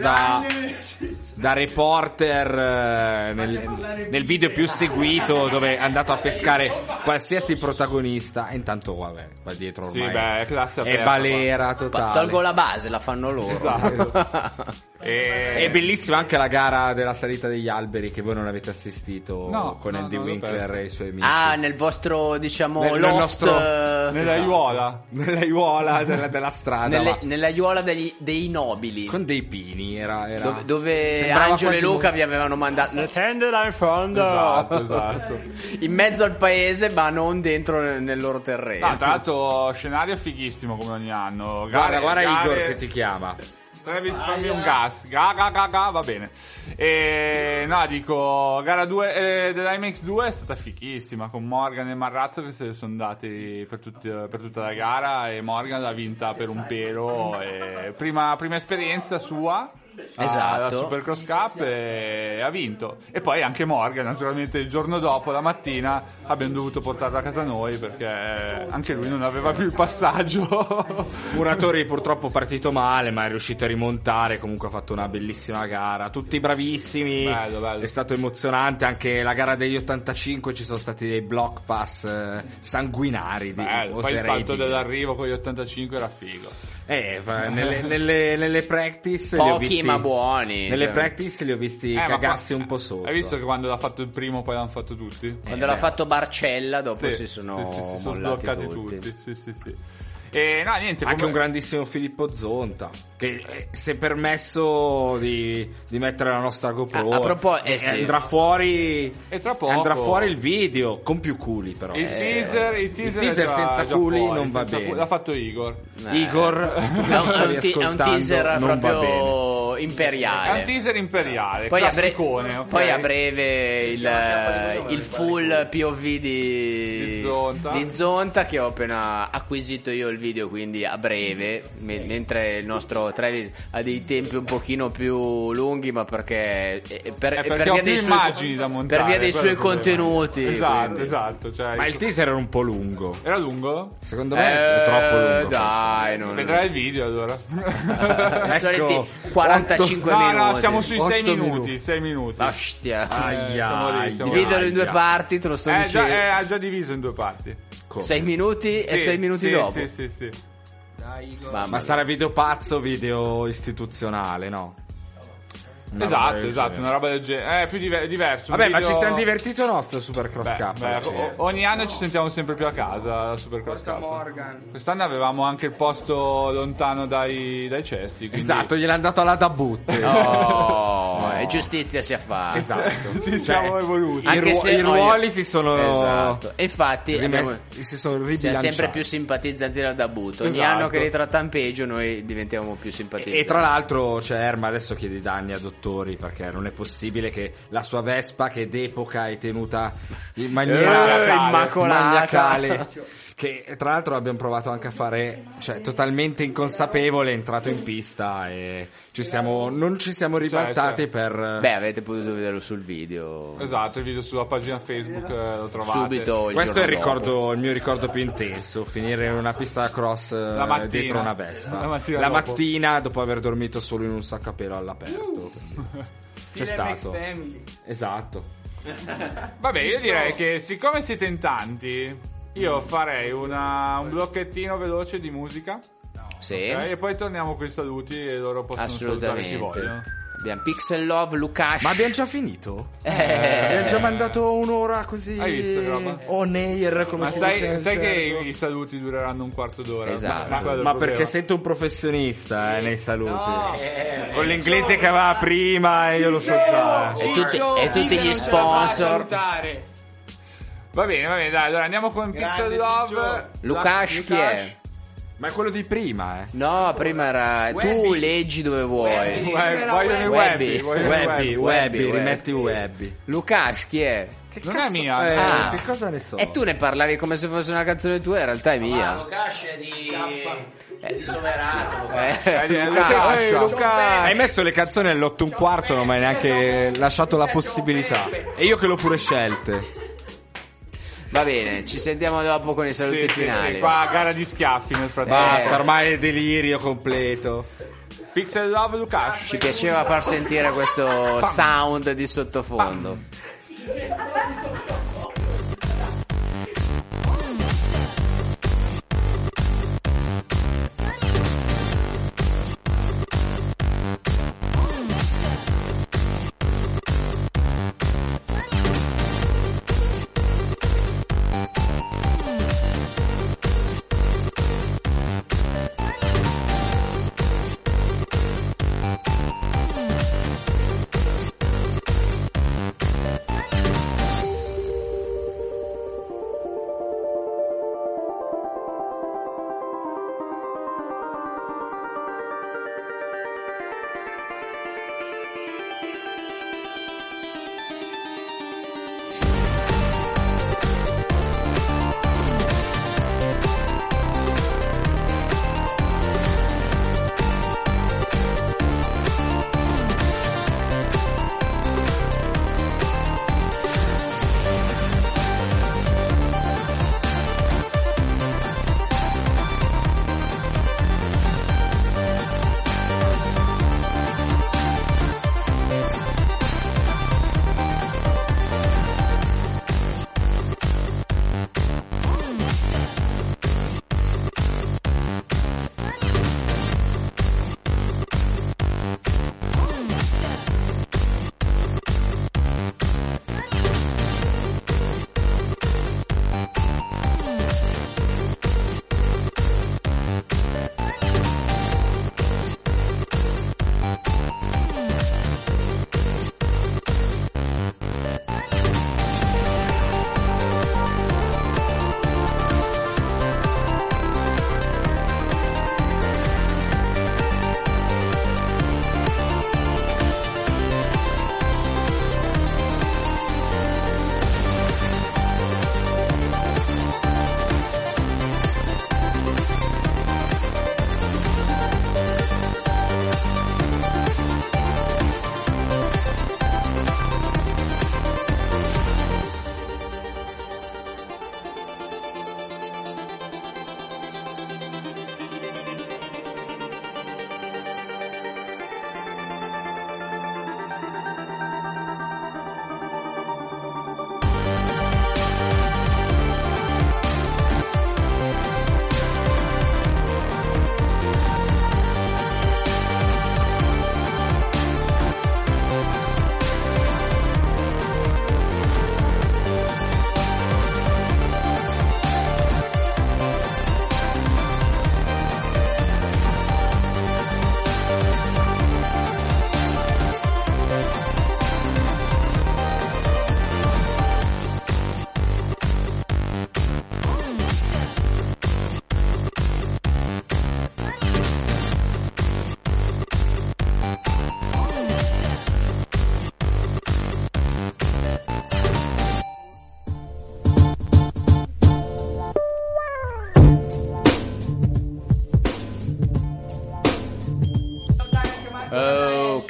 da reporter nel video più seguito, dove è andato a pescare qualsiasi protagonista, e intanto vabbè, qua dietro ormai classe è balera totale. Tolgo la base, la fanno loro. Esatto. È bellissima anche la gara della salita degli alberi che voi non avete assistito con Andy Winkler e i suoi amici. Nel vostro, diciamo, nella aiuola della strada, nella aiuola dei nobili, con dei pini era dove Angelo e Luca vi avevano mandato le tende là in fondo, esatto. In mezzo al paese, ma non dentro nel loro terreno. Tra l'altro scenario fighissimo come ogni anno. Guarda Igor che ti chiama. Travis, fammi un gas. Va bene. Dico, gara 2 dell'IMX 2 è stata fichissima, con Morgan e Marrazzo che se ne sono dati per tutta la gara, e Morgan l'ha vinta per un pelo. Prima esperienza sua. Esatto. La Supercross Cup, e ha vinto. E poi anche Morgan, naturalmente, il giorno dopo, la mattina, abbiamo dovuto portarlo a casa noi perché anche lui non aveva più il passaggio. Muratori purtroppo partito male, ma è riuscito a rimontare. Comunque ha fatto una bellissima gara, tutti bravissimi. Bello. È stato emozionante anche la gara degli 85, ci sono stati dei block pass sanguinari. Poi il salto dell'arrivo con gli 85 era figo. Nelle practice pochi li ho visti, ma buoni. Nelle practice li ho visti cagarsi un po' sotto. Hai visto che quando l'ha fatto il primo poi l'hanno fatto tutti? Quando l'ha fatto Barcella dopo si sono sbloccati tutti. Sì. E niente, anche un grandissimo Filippo Zonta che si è permesso di mettere la nostra GoPro. A proposito, andrà fuori e tra poco andrà fuori il video con più culi, però il teaser senza culi fuori, non va bene. L'ha fatto Igor. È un teaser proprio imperiale. È un teaser imperiale. Poi a breve il full POV di Zonta, che ho appena acquisito io il video, quindi a breve, mentre il nostro Travis ha dei tempi un pochino più lunghi, ma perché per via dei immagini da montare, per via dei suoi contenuti. Esatto. Cioè, ma il teaser era un po' lungo. Era lungo? Secondo me è troppo lungo. Dai, vedrai il video allora. I soliti 45 minuti. No, siamo sui 6 minuti. 6 minuti. Ostia. Dividere in due parti, te lo sto dicendo. È già diviso in due parti. 6 minuti e 6 minuti dopo. Sì. Dai, ma sarà video pazzo, video istituzionale, no? Esatto, una roba del genere. È più diverso. Vabbè, ma ci siamo divertiti o no sto Supercross Cup? Ogni anno ci sentiamo sempre più a casa alla Supercross Cup. Morgan. Quest'anno avevamo anche il posto lontano dai cessi. Quindi... Esatto, gliel'hanno dato alla Dabut. E giustizia si fa. Esatto. Ci siamo evoluti. Anche se i ruoli si sono. Esatto. E infatti si sono ribilanciati. Siamo sempre più simpatizzanti dal Dabut. Ogni anno che li trattano peggio, noi diventiamo più simpatizzanti. E tra l'altro c'è Erma, adesso chiede danni a dottori, perché non è possibile che la sua Vespa, che d'epoca è tenuta in maniera immacolata, maniacale, che tra l'altro abbiamo provato anche a fare, cioè totalmente inconsapevole, è entrato in pista e non ci siamo ribaltati per... Beh, avete potuto vederlo sul video. Esatto, il video sulla pagina Facebook lo trovate. Subito. Questo è il mio ricordo più intenso, finire in una pista da cross dietro una Vespa. La mattina dopo aver dormito solo in un sacco a pelo all'aperto. C'è stato. Esatto. Vabbè, io direi che siccome siete in tanti, io farei un blocchettino veloce di musica. Sì. Okay, e poi torniamo con i saluti e loro possono salutare chi vogliono. Abbiamo Pixel Love, Lukash. Ma abbiamo già finito? Abbiamo già mandato un'ora così. Hai visto che roba? On air, come ma si dice. Sai che i saluti dureranno un quarto d'ora. Esatto. Ma perché sento un professionista nei saluti. No. Con l'inglese che aveva prima io lo so già. E tutti gli sponsor. Va bene, dai, allora andiamo con Pixel Love. Lukash chi è? Ma è quello di prima, No, prima era... Webby. Tu leggi dove vuoi. Vogliono i Webby, rimetti Webby. Lukash chi è? Non è mia. Che cosa ne so? E tu ne parlavi come se fosse una canzone tua, in realtà è mia. Lukash è di Soverato. Hai messo le canzoni all'8:15, non mi hai neanche lasciato la possibilità. E io che l'ho pure scelte. Va bene, ci sentiamo dopo con i saluti finali. Sì, qua gara di schiaffi nel frattempo. Basta, ormai è delirio completo. Pixel Love, Lukash. Ci piaceva far sentire questo sound di sottofondo.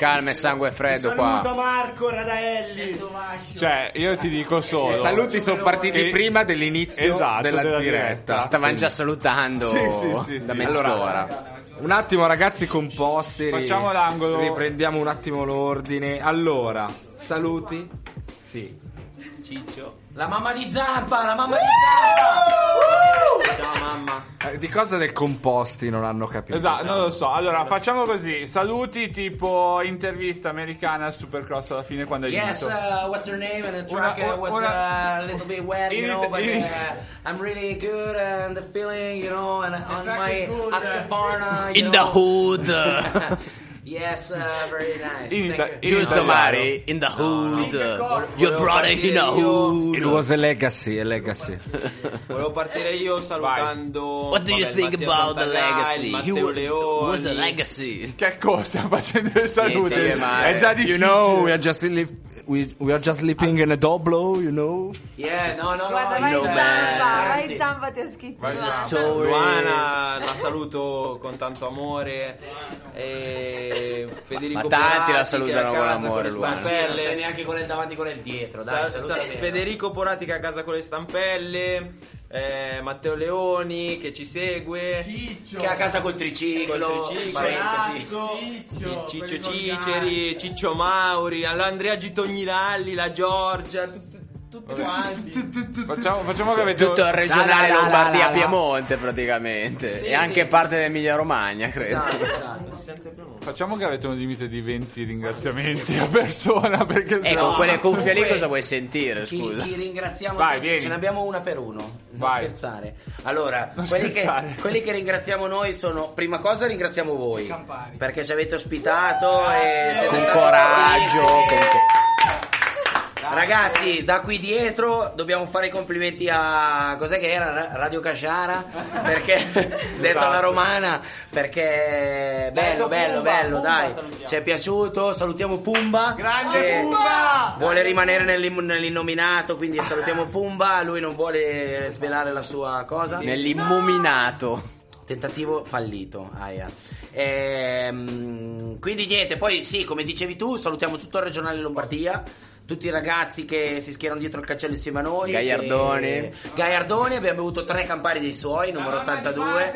calma e sangue freddo Saluta qua. Marco Radaelli. Cioè, io ti dico solo. I saluti sono partiti E- prima dell'inizio Esatto, della diretta. Stavano già salutando Sì, da sì. mezz'ora. Un attimo ragazzi composti. Facciamo l'angolo. Riprendiamo un attimo l'ordine. Allora, saluti. Sì. Ciccio. La mamma di Zampa, Ciao mamma. Di cosa del composti non hanno capito? Esatto, non lo so. Allora, facciamo così. Saluti tipo intervista americana al Supercross alla fine quando hai Yes, vinto. what's your name? And the track was a little bit wet, you know, but I'm really good and the feeling, you know, and on my Ascaparna, you In the know. hood. Yes, very nice. Thank you. Giusto Mari? In the hood. Your brother in the hood. It was a legacy, a legacy. Volevo partire io salutando. What do you think Mattia about the Santagà, legacy? il He Matteo Leoni. was a legacy. Che cosa stiamo facendo le salute? Niente, ma È già difficile. You know, we are just sleeping in a doblo, you know. Yeah, no. Guarda, vai No, in man. Zampa, vai in Zampa, ti ha scritto. Story. Luana, la saluto con tanto amore. E Federico Ma tanti Porati, la che salutano è a con casa amore, le Luana. Non stampelle. sei neanche con il davanti con il dietro, dai, salutami. Federico Porati che è a casa con le stampelle. Matteo Leoni che ci segue. Che è a casa col triciclo. Col triciclo. Parentesi. Ciccio Ciceri, Ciccio Mauri, all'Andrea Gitogniralli, la Giorgia, tutti quanti. Facciamo che avete Tutto il regionale La, la, la, Lombardia la, la. Piemonte praticamente. Sì, E anche sì. parte dell'Emilia Romagna, credo. Esatto. Facciamo che avete un limite di 20 ringraziamenti a persona perché E sennò- con quelle cuffie lì Comunque, cosa vuoi sentire, Chi scusa? ringraziamo? Vai, tutti? vieni. Ce ne abbiamo una per uno. Non Vai. scherzare. Allora, Non quelli scherzare. quelli che ringraziamo noi sono, prima cosa ringraziamo voi perché ci avete ospitato e siete Con stati coraggio, gentilissimi. Ragazzi, da qui dietro dobbiamo fare i complimenti a cos'è che era? Radio Casciara, perché detto alla romana, perché bello, dai. Ci è piaciuto, salutiamo Pumba. Grande Pumba! Vuole rimanere nell'innominato, quindi salutiamo Pumba, lui non vuole svelare la sua cosa. Nell'immominato. Tentativo fallito, aia. Quindi niente, poi sì, come dicevi tu, salutiamo tutto il regionale Lombardia, tutti i ragazzi che si schierano dietro il cancello insieme a noi. Gaiardoni, abbiamo avuto 3 Campari dei suoi, numero 82.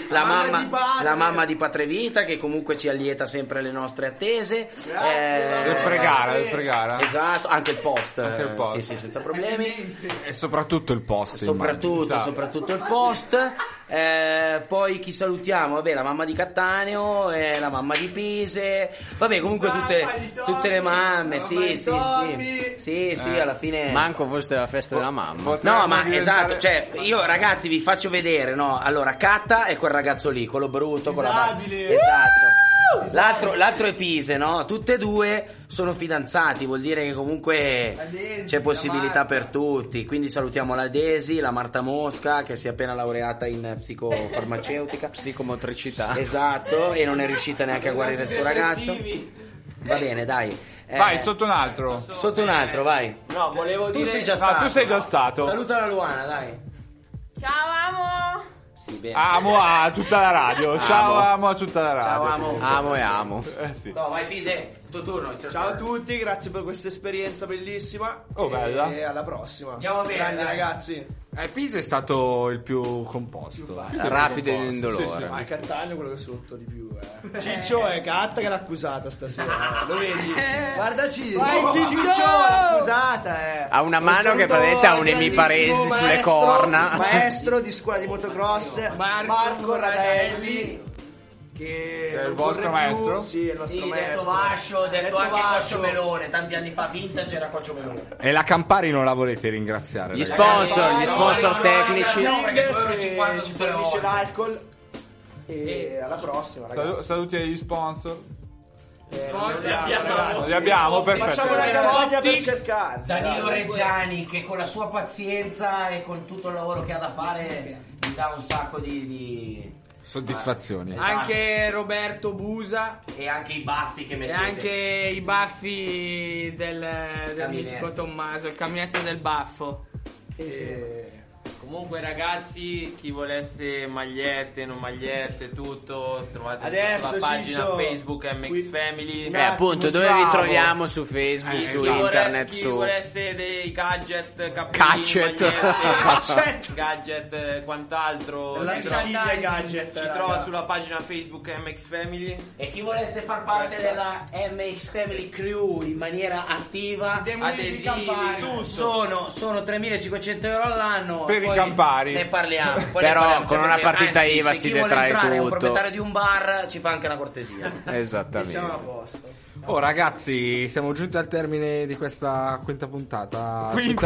La mamma di Patrevita, che comunque ci allieta sempre le nostre attese. Del pregara. Esatto, anche il post. Anche il post. Sì, senza problemi. E soprattutto il post. Soprattutto il post. Poi chi salutiamo? Vabbè, la mamma di Cattaneo, la mamma di Pise. Vabbè, comunque tutte le mamme. Sì, alla fine. Manco fosse la festa della mamma. No, ma esatto, cioè io ragazzi vi faccio vedere, no? Allora, Catta è quel ragazzo lì, quello brutto, con la esatto. L'altro è Pise, no? Tutte e due sono fidanzati, vuol dire che comunque c'è possibilità per tutti. Quindi salutiamo la Desi, la Marta Mosca che si è appena laureata in psicofarmaceutica, psicomotricità. Esatto, e non è riuscita neanche a guarire il suo ragazzo. Va bene, dai. Vai, sotto un altro. Vai. No, volevo Tu dire. sei già stato. Tu sei già stato. Saluta la Luana, dai. Ciao, amo. Sì, bene. Amo a tutta la radio. Ciao, amo a tutta la radio. Ciao, amo. Amo e amo. Sì. No, vai Pise, tuo turno. Ciao a tutti, grazie per questa esperienza bellissima. Oh, bella. E alla prossima. Andiamo bene, Grandi dai. ragazzi. Pisa è stato il più composto. Rapido ed indolore. Ma è Cattaneo quello che sotto di più. Ciccio è Catta che l'ha accusata stasera. Lo vedi? Guarda Ciccio. Ciccio l'ha accusata. Ha una mano che praticamente ha un emiparesi sulle corna. Maestro di scuola di motocross Marco Radaelli. Che è il non vostro corre più. maestro? Sì, è il nostro Sì, maestro. detto Vascio, detto anche Vascio. Coccio Melone. Tanti anni fa vintage era Coccio Melone. E la Campari non la volete ringraziare? Gli ragazzi? sponsor tecnici. No, perché poi Che 50 ci tutte le fornisce volte. l'alcol. E alla prossima, ragazzi. Saluti agli sponsor. Ragazzi. Li abbiamo, perfetto. Facciamo una campagna per cercare. Danilo Reggiani che con la sua pazienza e con tutto il lavoro che ha da fare mi dà un sacco di Soddisfazioni. Anche Roberto Busa e anche i baffi che e mettete. anche i baffi del Camminetto. mitico Tommaso, il camminetto del baffo. Comunque ragazzi, chi volesse magliette, non magliette, tutto, trovate adesso, sulla pagina Ciccio, Facebook MX Family. Appunto, dove vi troviamo su Facebook, su internet, chi su... volesse dei gadget, cappellini, gadget, quant'altro, La Sicilia gadget, ci trova sulla pagina Facebook MX Family. E chi volesse far parte della MX Family Crew in maniera attiva, adesivi, tutto. sono 3.500 euro all'anno. Per i campari. Ne parliamo. Però con una partita IVA si detrae tutto. Se un proprietario di un bar ci fa anche una cortesia. Esattamente. Siamo a posto. Oh ragazzi, siamo giunti al termine di questa quinta puntata. Quinta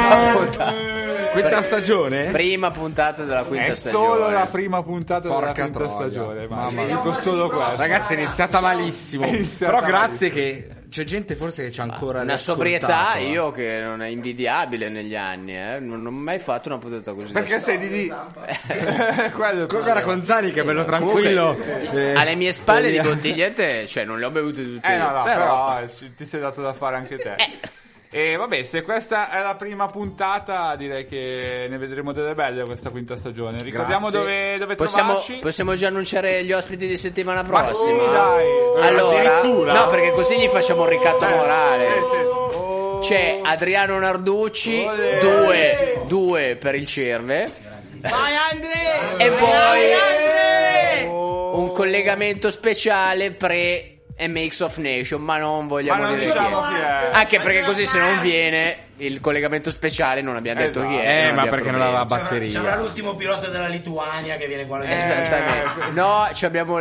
stagione? Prima puntata della quinta È stagione. solo la prima puntata Porca della quinta troia. stagione. Mamma Dico mia. solo questo. Ragazzi, è iniziata malissimo. È iniziata Però grazie malissimo. che c'è gente forse che c'è ancora Una riascoltato, sobrietà eh. io che non è invidiabile negli anni, non ho mai fatto una puntata così. Perché sei di quello Guarda con Zani che è bello tranquillo. Alle mie spalle di bottigliette, cioè non le ho bevute tutte. no, però ti sei dato da fare anche te. E vabbè, se questa è la prima puntata, direi che ne vedremo delle belle questa quinta stagione. Ricordiamo dove trovarci. Possiamo già annunciare gli ospiti di settimana Ma prossima. sì, dai. Allora, Addirittura? no, perché così gli facciamo un ricatto morale. Sì. C'è Adriano Narducci, due per il Cerve. Vai Andre! E poi Andre! un collegamento speciale pre MX of Nation, ma non vogliamo Ma non dire chi diciamo è. chi è. Anche perché così se non viene il collegamento speciale non abbiamo detto chi è. ma perché non aveva batteria. C'era l'ultimo pilota della Lituania che viene qua. Esattamente. No, abbiamo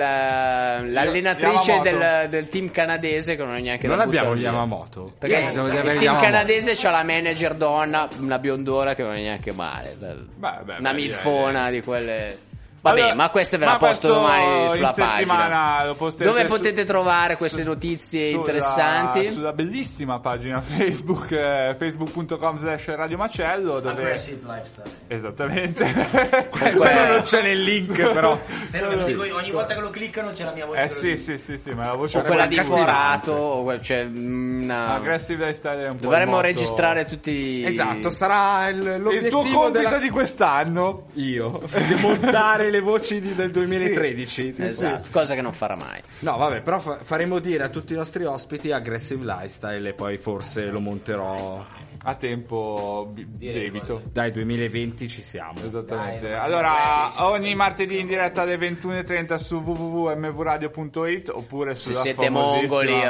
l'allenatrice del team canadese che non è neanche Non da abbiamo buttare il via. Yamamoto. Perché Devo avere il il team Yamamoto. canadese c'ha la manager donna, una biondona che non è neanche male. Una milfona di quelle. Vabbè, Allora, ma questa ve la posto domani sulla settimana pagina. Dove potete trovare queste notizie interessanti? Sulla bellissima pagina Facebook, facebook.com/Radio Macello, dove... Aggressive Lifestyle. Esattamente. Quello non c'è nel link, però. Ogni volta che lo cliccano c'è la mia voce. Sì, ma la voce O quella di cattivante. Forato, o cioè una... Aggressive Lifestyle è un po' Dovremmo il motto. registrare tutti. Esatto, sarà l'obiettivo Il tuo compito di di quest'anno. io di montare le voci del 2013. Sì. Esatto, cosa che non farà mai. No, vabbè, però faremo dire a tutti i nostri ospiti Aggressive Lifestyle e poi forse lo monterò A tempo debito. Dai, 2020 ci siamo. Esattamente. Allora, ogni martedì in diretta alle 21:30 su www.mvradio.it oppure Se sulla siete mongoli,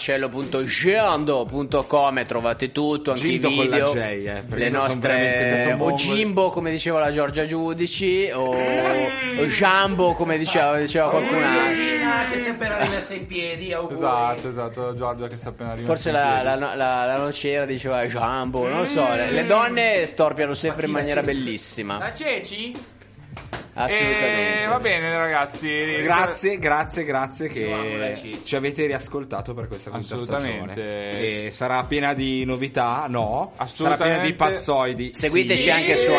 radiomacello.gendo.com e trovate tutto, anche i Gindo con video, la J, perché le sono nostre veramente o Jimbo come diceva la Giorgia Giudici o Jambo come diceva qualcun altro. Gina che si è appena rimessa in piedi, auguri. Esatto, Giorgia che sta appena arrivando. Forse la nocera diceva Jambo, non lo so, le donne storpiano sempre in maniera bellissima. La Ceci? Assolutamente. Va bene ragazzi. Grazie che ci avete riascoltato per questa quinta stagione. E sarà piena di novità, no? Sarà piena di pazzoidi. Seguiteci anche su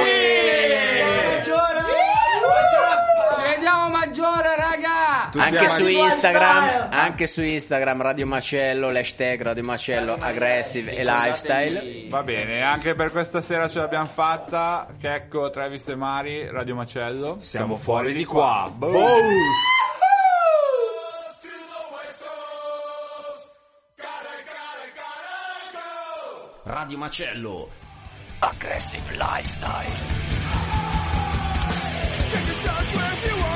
Ci vediamo maggiore, raga! anche su Instagram Radio Macello, l'hashtag Radio Macello Aggressive e Lifestyle. Va bene, anche per questa sera ce l'abbiamo fatta. Checco, Travis e Mari, Radio Macello. Siamo fuori di qua. Radio Macello Aggressive Lifestyle. Take the time to review